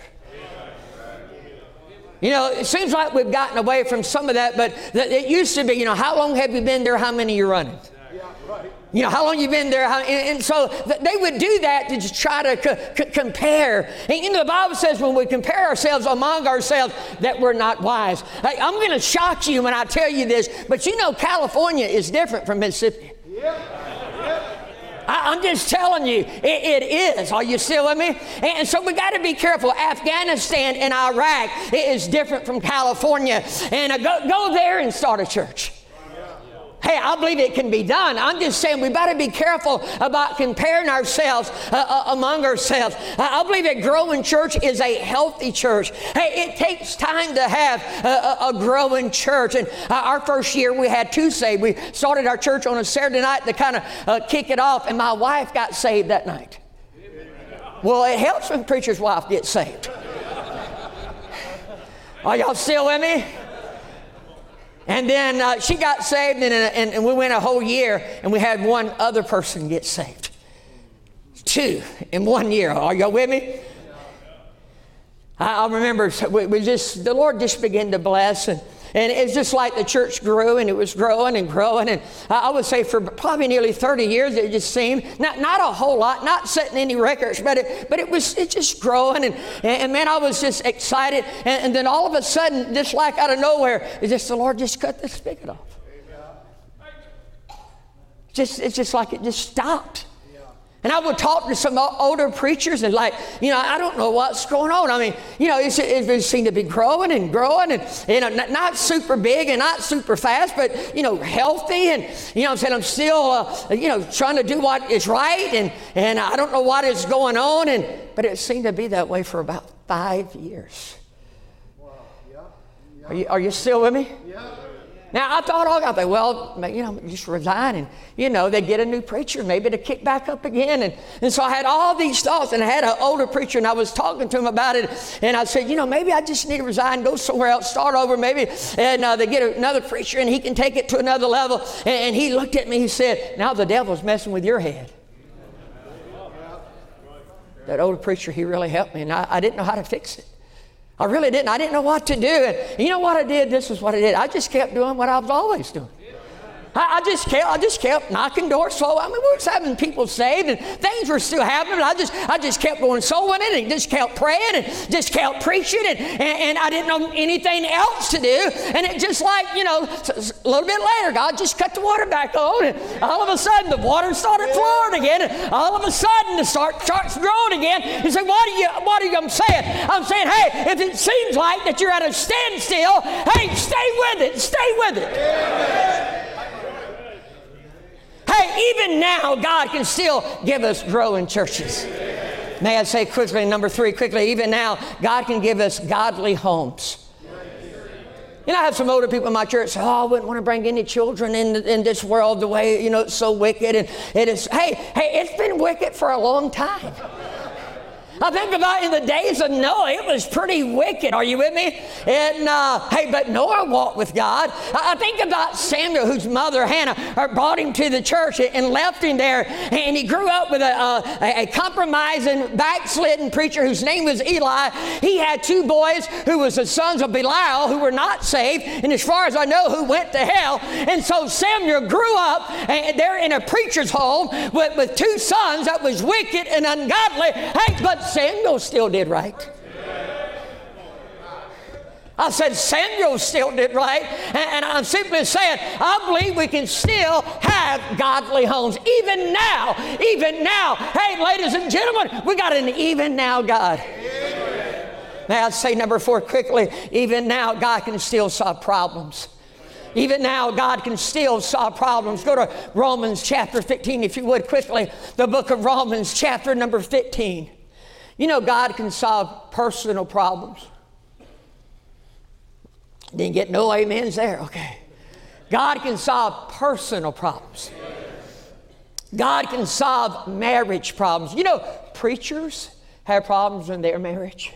You know, it seems like we've gotten away from some of that, but it used to be, you know, how long have you been there? How many you're running? You know, how long you been there? How, and, and so th- they would do that to just try to co- co- compare. And you know, the Bible says when we compare ourselves among ourselves that we're not wise. Hey, I'm going to shock you when I tell you this, but you know California is different from Mississippi. Yep. Yep. I, I'm just telling you, it, it is. Are you still with me? And, and so we got to be careful. Afghanistan and Iraq is different from California. And uh, go, go there and start a church. Hey, I believe it can be done. I'm just saying we've got to be careful about comparing ourselves uh, uh, among ourselves. Uh, I believe a growing church is a healthy church. Hey, it takes time to have a, a, a growing church. And uh, our first year we had two saved. We started our church on a Saturday night to kind of uh, kick it off, and my wife got saved that night. Well, it helps when preacher's wife gets saved. Are y'all still with me? And then uh, she got saved, and, and, and we went a whole year, and we had one other person get saved. Two in one year. Are y'all with me? I, I remember we, we just the Lord just began to bless, and, and it's just like the church grew, and it was growing and growing. And I would say for probably nearly thirty years, it just seemed not not a whole lot, not setting any records, but it but it was it just growing. And, and, and man, I was just excited. And, and then all of a sudden, just like out of nowhere, it's just the Lord just cut the spigot off. Just it's just like it just stopped. And I would talk to some older preachers and like, you know, I don't know what's going on. I mean, you know, it's, it seemed to be growing and growing and, you know, not super big and not super fast, but, you know, healthy. And, you know, I'm saying I'm still, uh, you know, trying to do what is right. And, and I don't know what is going on. And but it seemed to be that way for about five years. Wow. Yeah. Yeah. Are you, are you still with me? Yeah. Now, I thought, oh, I thought, well, you know, just resign and, you know, they get a new preacher, maybe to kick back up again. And, and so I had all these thoughts, and I had an older preacher, and I was talking to him about it. And I said, you know, maybe I just need to resign, go somewhere else, start over, maybe. And uh, they get another preacher, and he can take it to another level. And, and he looked at me, he said, now the devil's messing with your head. That older preacher, he really helped me, and I, I didn't know how to fix it. I really didn't. I didn't know what to do. And you know what I did? This is what I did. I just kept doing what I was always doing. I, I just kept, I just kept knocking doors. So I mean, we were having people saved, and things were still happening. I just, I just kept going soul winning, and just kept praying, and just kept preaching, and, and, and I didn't know anything else to do. And it just like, you know, a little bit later, God just cut the water back on, and all of a sudden the water started flowing again, and all of a sudden the start starts growing again. You say, what are you, what are you? I'm saying, I'm saying, hey, if it seems like that you're at a standstill, hey, stay with it, stay with it. Yeah. Hey, even now, God can still give us growing churches. May I say quickly, number three, quickly, even now, God can give us godly homes. You know, I have some older people in my church say, oh, I wouldn't want to bring any children in, in this world the way, you know, it's so wicked. And it is, hey, hey, it's been wicked for a long time. I think about in the days of Noah, it was pretty wicked. Are you with me? And uh, hey, but Noah walked with God. I think about Samuel, whose mother Hannah brought him to the church and left him there. And he grew up with a, a, a compromising, backslidden preacher whose name was Eli. He had two boys who was the sons of Belial who were not saved, and as far as I know, who went to hell. And so Samuel grew up and there in a preacher's home with, with two sons that was wicked and ungodly. Hey, but Samuel still did right. I said Samuel still did right. And, and I'm simply saying, I believe we can still have godly homes. Even now, even now. Hey, ladies and gentlemen, we got an even now God. May I say number four quickly, even now God can still solve problems. Even now, God can still solve problems. Go to Romans chapter fifteen, if you would, quickly. The book of Romans chapter number fifteen. You know, God can solve personal problems. Didn't get no amens there. Okay. God can solve personal problems. God can solve marriage problems. You know, preachers have problems in their marriage.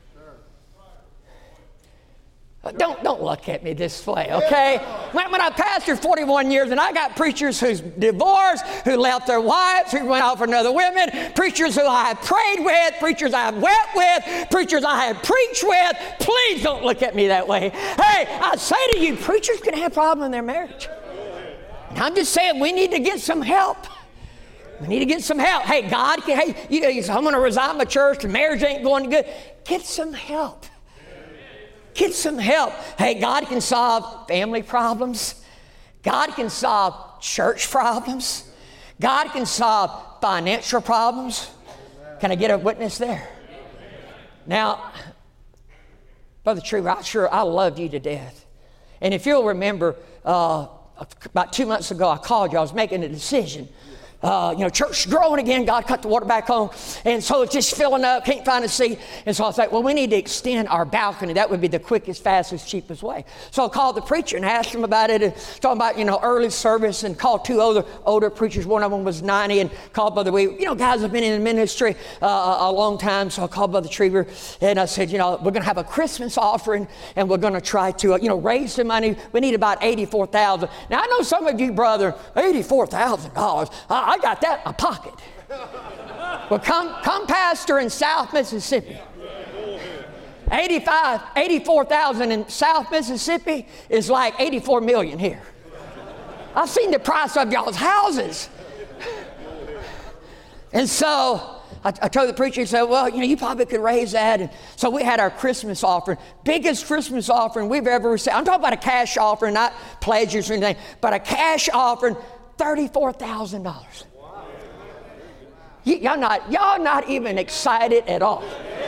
Don't, don't look at me this way, okay? When, when I pastored forty-one years, and I got preachers who's divorced, who left their wives, who went out for another women, preachers who I have prayed with, preachers I have wept with, preachers I have preached with. Please don't look at me that way. Hey, I say to you, preachers can have problems in their marriage. I'm just saying we need to get some help. We need to get some help. Hey, God, can, hey, you know, you say, I'm going to resign my church, the marriage ain't going good. Get some help. Get some help. Hey, God can solve family problems. God can solve church problems. God can solve financial problems. Can I get a witness there? Now, Brother Trevor, I'm sure I love you to death. And if you'll remember, uh, about two months ago, I called you. I was making a decision. Uh, you know, church growing again. God cut the water back on. And so it's just filling up. Can't find a seat. And so I was like, well, we need to extend our balcony. That would be the quickest, fastest, cheapest way. So I called the preacher and asked him about it. And talking about, you know, early service, and called two older older preachers. One of them was ninety, and called Brother Weaver. You know, guys have been in the ministry uh, a long time. So I called Brother Trevor and I said, you know, we're going to have a Christmas offering and we're going to try to, uh, you know, raise some money. We need about eighty-four thousand dollars. Now, I know some of you, brother, eighty-four thousand dollars. I, I got that in my pocket. Well, come, come pastor in South Mississippi. eighty-five, eighty-four thousand in South Mississippi is like eighty-four million here. I've seen the price of y'all's houses. And so I, I told the preacher, he said, well, you know, you probably could raise that. And so we had our Christmas offering, biggest Christmas offering we've ever received. I'm talking about a cash offering, not pledges or anything, but a cash offering, thirty-four thousand dollars. Y- y'all not, y'all not even excited at all.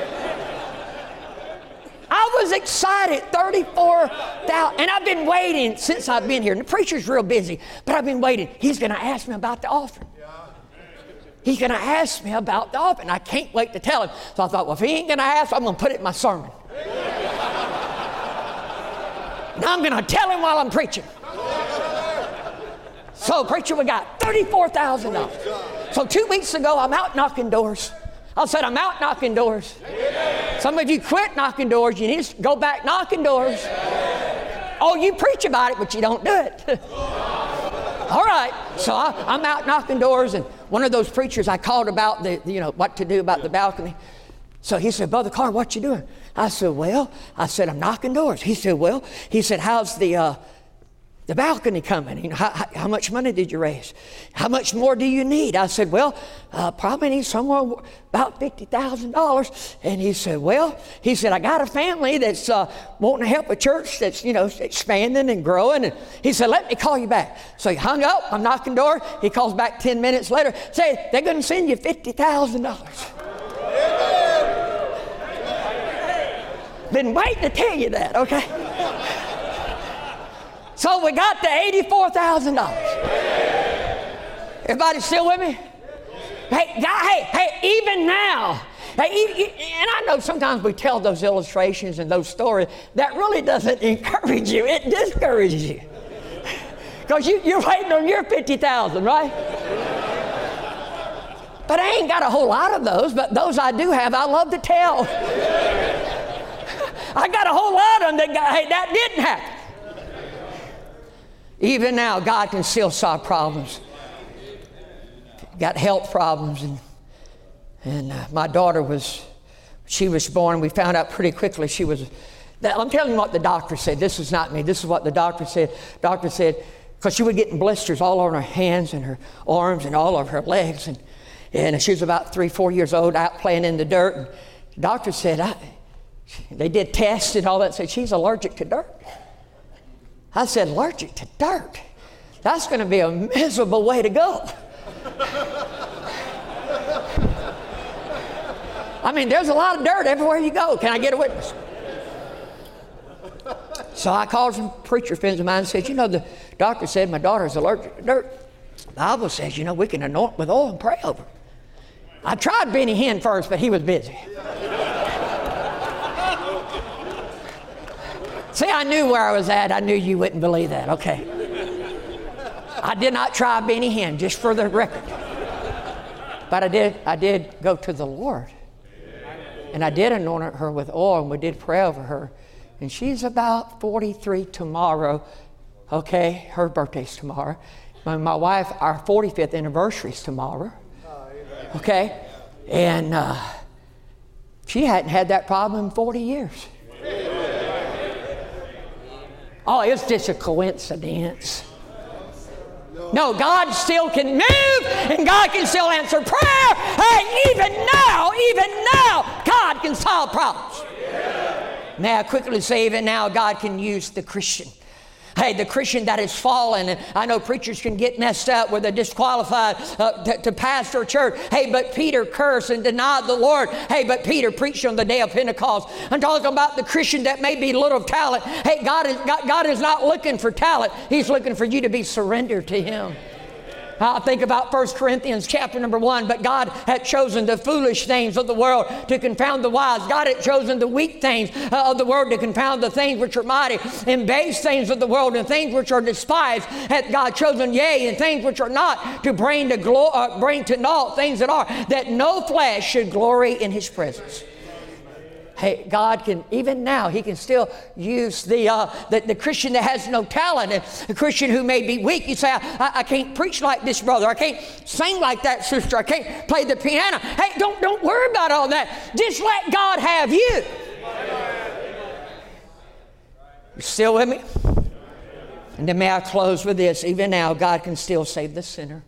I was excited, thirty-four thousand, and I've been waiting since I've been here. And the preacher's real busy, but I've been waiting. He's going to ask me about the offering. He's going to ask me about the offering. I can't wait to tell him. So I thought, well, if he ain't going to ask, I'm going to put it in my sermon. And I'm going to tell him while I'm preaching. So, preacher, we got thirty-four thousand dollars. So two weeks ago, I'm out knocking doors. I said, I'm out knocking doors. Some of you quit knocking doors. You need to go back knocking doors. Oh, you preach about it, but you don't do it. All right. So I, I'm out knocking doors, and one of those preachers I called about the, you know, what to do about the balcony. So he said, Brother Carr, what you doing? I said, well, I said, I'm knocking doors. He said, well, he said, how's the, uh, the balcony coming? You know, how, how, how much money did you raise? How much more do you need? I said, well, uh, probably need somewhere about fifty thousand dollars. And he said, well, he said, I got a family that's uh, wanting to help a church that's, you know, expanding and growing. And he said, let me call you back. So he hung up. I'm knocking door. He calls back ten minutes later. Say, they're going to send you fifty thousand dollars. Been waiting to tell you that, okay? So we got the eighty-four thousand dollars. Everybody still with me? Hey, God, hey, hey, even now, Hey, and I know sometimes we tell those illustrations and those stories. That really doesn't encourage you. It discourages you. Because you, you're waiting on your fifty thousand, right? But I ain't got a whole lot of those, but those I do have, I love to tell. I got a whole lot of them that, got, hey, that didn't happen. Even now, God can still solve problems. Got health problems, and and uh, my daughter was, she was born. We found out pretty quickly she was. That, I'm telling you what the doctor said. This is not me. This is what the doctor said. Doctor said because she was getting blisters all on her hands and her arms and all of her legs, and and she was about three, four years old, out playing in the dirt. And the doctor said, I, they did tests and all that. Said she's allergic to dirt. I said, allergic to dirt? That's going to be a miserable way to go. I mean, there's a lot of dirt everywhere you go. Can I get a witness? So I called some preacher friends of mine and said, you know, the doctor said my daughter's allergic to dirt. The Bible says, you know, we can anoint with oil and pray over her. I tried Benny Hinn first, but he was busy. See, I knew where I was at. I knew you wouldn't believe that. Okay. I did not try Benny Hinn, just for the record. But I did, I did go to the Lord. And I did anoint her with oil, and we did pray over her. And she's about forty-three tomorrow. Okay, her birthday's tomorrow. My, my wife, our forty-fifth anniversary's tomorrow. Okay? And uh, she hadn't had that problem in forty years. Oh, it's just a coincidence. No, God still can move, and God can still answer prayer. Hey, even now, even now, God can solve problems. May I quickly say, even now, God can use the Christian. Hey, the Christian that has fallen, and I know preachers can get messed up where they're disqualified uh, to, to pastor a church. Hey, but Peter cursed and denied the Lord. Hey, but Peter preached on the day of Pentecost. I'm talking about the Christian that may be little of talent. Hey, God is, God, God is not looking for talent. He's looking for you to be surrendered to Him. I think about First Corinthians chapter number one, but God had chosen the foolish things of the world to confound the wise. God had chosen the weak things of the world to confound the things which are mighty, and base things of the world and things which are despised hath God chosen, yea, and things which are not, to bring to, glo- uh, bring to naught things that are, that no flesh should glory in His presence. Hey, God can, even now, He can still use the, uh, the the Christian that has no talent, and the Christian who may be weak. You say, I, I can't preach like this brother. I can't sing like that sister. I can't play the piano. Hey, don't, don't worry about all that. Just let God have you. You still with me? And then may I close with this. Even now, God can still save the sinner.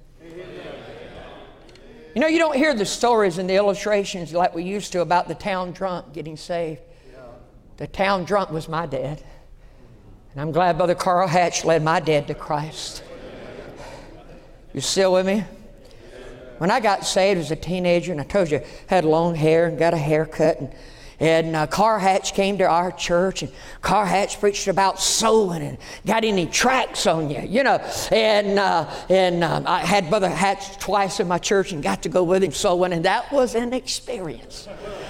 You know, you don't hear the stories and the illustrations like we used to about the town drunk getting saved. Yeah. The town drunk was my dad. And I'm glad Brother Carl Hatch led my dad to Christ. You still with me? When I got saved as a teenager, and I told you I had long hair and got a haircut, and And uh, Carl Hatch came to our church, and Carl Hatch preached about sowing and got any tracts on you, you know. And uh, and um, I had Brother Hatch twice in my church and got to go with him sowing, and that was an experience.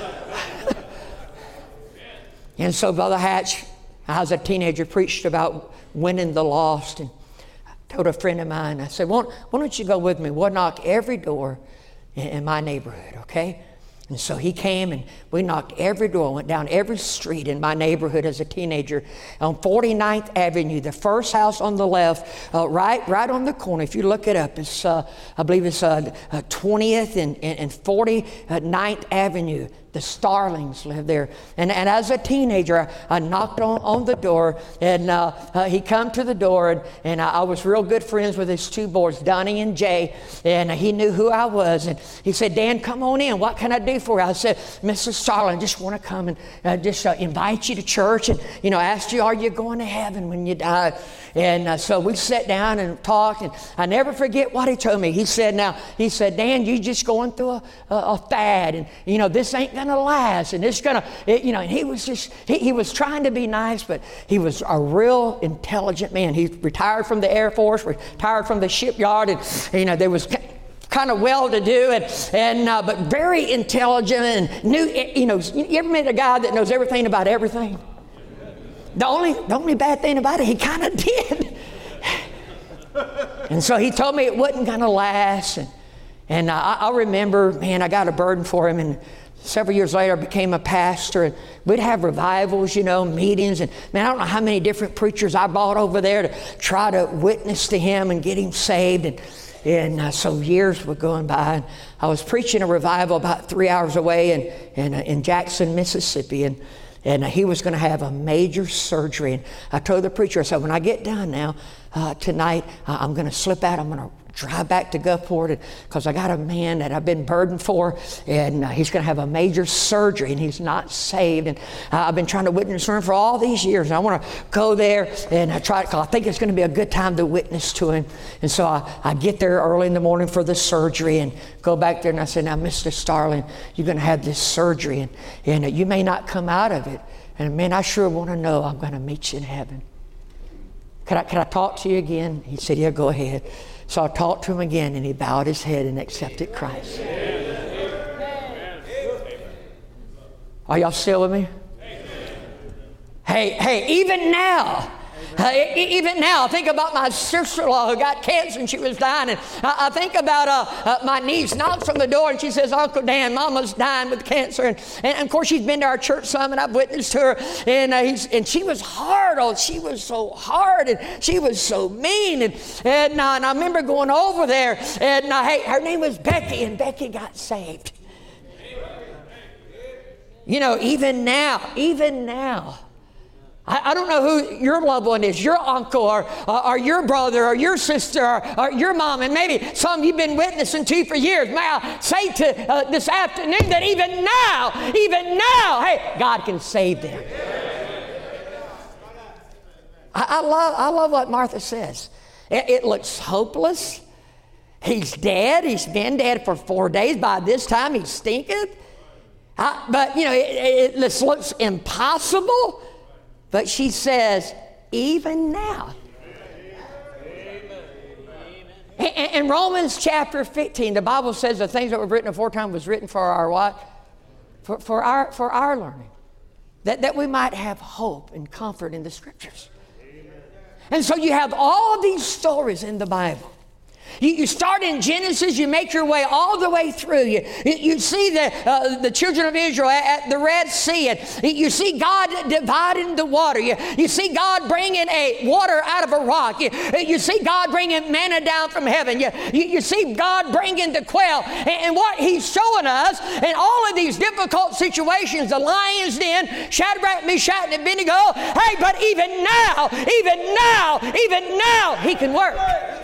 And so Brother Hatch, I was a teenager, preached about winning the lost, and I told a friend of mine, I said, why, why don't you go with me? We'll knock every door in, in my neighborhood, okay? And so he came, and we knocked every door, went down every street in my neighborhood as a teenager. On forty-ninth Avenue, the first house on the left, uh, right right on the corner. If you look it up, it's uh, I believe it's uh, uh, twentieth and, and, and forty-ninth Avenue. The Starlings lived there. And, and as a teenager, I, I knocked on, on the door, and uh, uh, he come to the door, and, and I, I was real good friends with his two boys, Donnie and Jay, and uh, he knew who I was. And he said, Dan, come on in. What can I do for you? I said, Missus Starling, just want to come and uh, just uh, invite you to church and, you know, ask you, are you going to heaven when you die? And uh, so we sat down and talked, and I never forget what he told me. He said, now, he said, Dan, you just going through a, a, a fad, and, you know, this ain't going to last, and it's going to, you know, and he was just, he, he was trying to be nice, but he was a real intelligent man. He retired from the Air Force, retired from the shipyard, and, you know, there was kind of well-to-do, and, and uh, but very intelligent and knew, you know, you ever met a guy that knows everything about everything? The only, the only bad thing about it, he kind of did. And so he told me it wasn't going to last. And, and I, I remember, man, I got a burden for him. And several years later, I became a pastor. And we'd have revivals, you know, meetings. And, man, I don't know how many different preachers I brought over there to try to witness to him and get him saved. And, and uh, so years were going by. And I was preaching a revival about three hours away in, in, uh, in Jackson, Mississippi. And And uh, he was going to have a major surgery. And I told the preacher, I said, when I get done now uh, tonight, uh, I'm going to slip out. I'm going to drive back to Gulfport because I got a man that I've been burdened for, and uh, he's going to have a major surgery, and he's not saved. And uh, I've been trying to witness to him for all these years. And I want to go there and I try. Cause I think it's going to be a good time to witness to him. And so I, I get there early in the morning for the surgery and go back there. And I said, now, Mister Starling, you're going to have this surgery, and, and uh, you may not come out of it. And man, I sure want to know I'm going to meet you in heaven. Can I, can I talk to you again? He said, yeah, go ahead. So I talked to him again, and he bowed his head and accepted Christ. Are y'all still with me? Hey, hey, even now, uh, even now, I think about my sister-in-law who got cancer and she was dying. And I, I think about uh, uh, my niece knocks on the door and she says, Uncle Dan, Mama's dying with cancer. And, and of course, she's been to our church some, and I've witnessed to her. And, uh, he's, and she was hard. Oh, she was so hard, and she was so mean. And, and, uh, and I remember going over there, and uh, hey, her name was Becky, and Becky got saved. You know, even now, even now, I, I don't know who your loved one is, your uncle or, or, or your brother or your sister or, or your mom, and maybe some you've been witnessing to for years. May I say to uh, this afternoon that even now, even now, hey, God can save them. I, I love, I love what Martha says. It, it looks hopeless. He's dead. He's been dead for four days. By this time, he stinketh. I, but, you know, it, it, this looks impossible. But she says, even now. Amen. In Romans chapter fifteen, the Bible says the things that were written aforetime was written for our what? For, for, our, for our learning. That, that we might have hope and comfort in the Scriptures. Amen. And so you have all these stories in the Bible. You, you start in Genesis, you make your way all the way through. You, you, you see the, uh, the children of Israel at, at the Red Sea, and you see God dividing the water. You, you see God bringing a water out of a rock. You, you see God bringing manna down from heaven. You, you, you see God bringing the quail. And, and what He's showing us in all of these difficult situations, the lion's den, Shadrach, Meshach, and Abednego, hey, but even now, even now, even now, He can work.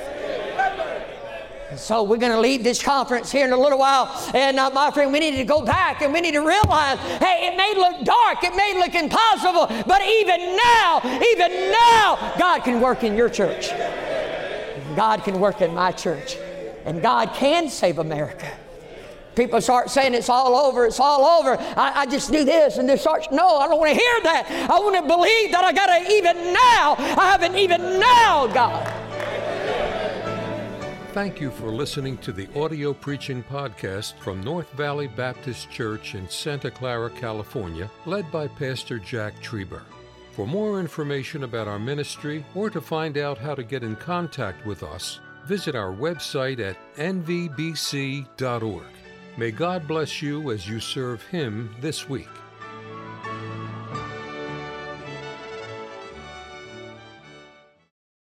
So we're going to leave this conference here in a little while. And uh, my friend, we need to go back and we need to realize, hey, it may look dark, it may look impossible, but even now, even now, God can work in your church. God can work in my church. And God can save America. People start saying it's all over, it's all over. I, I just do this and this starts. No, I don't want to hear that. I want to believe that I got to even now. I have an even now, God. Thank you for listening to the audio preaching podcast from North Valley Baptist Church in Santa Clara, California, led by Pastor Jack Trieber. For more information about our ministry or to find out how to get in contact with us, visit our website at n v b c dot org. May God bless you as you serve Him this week.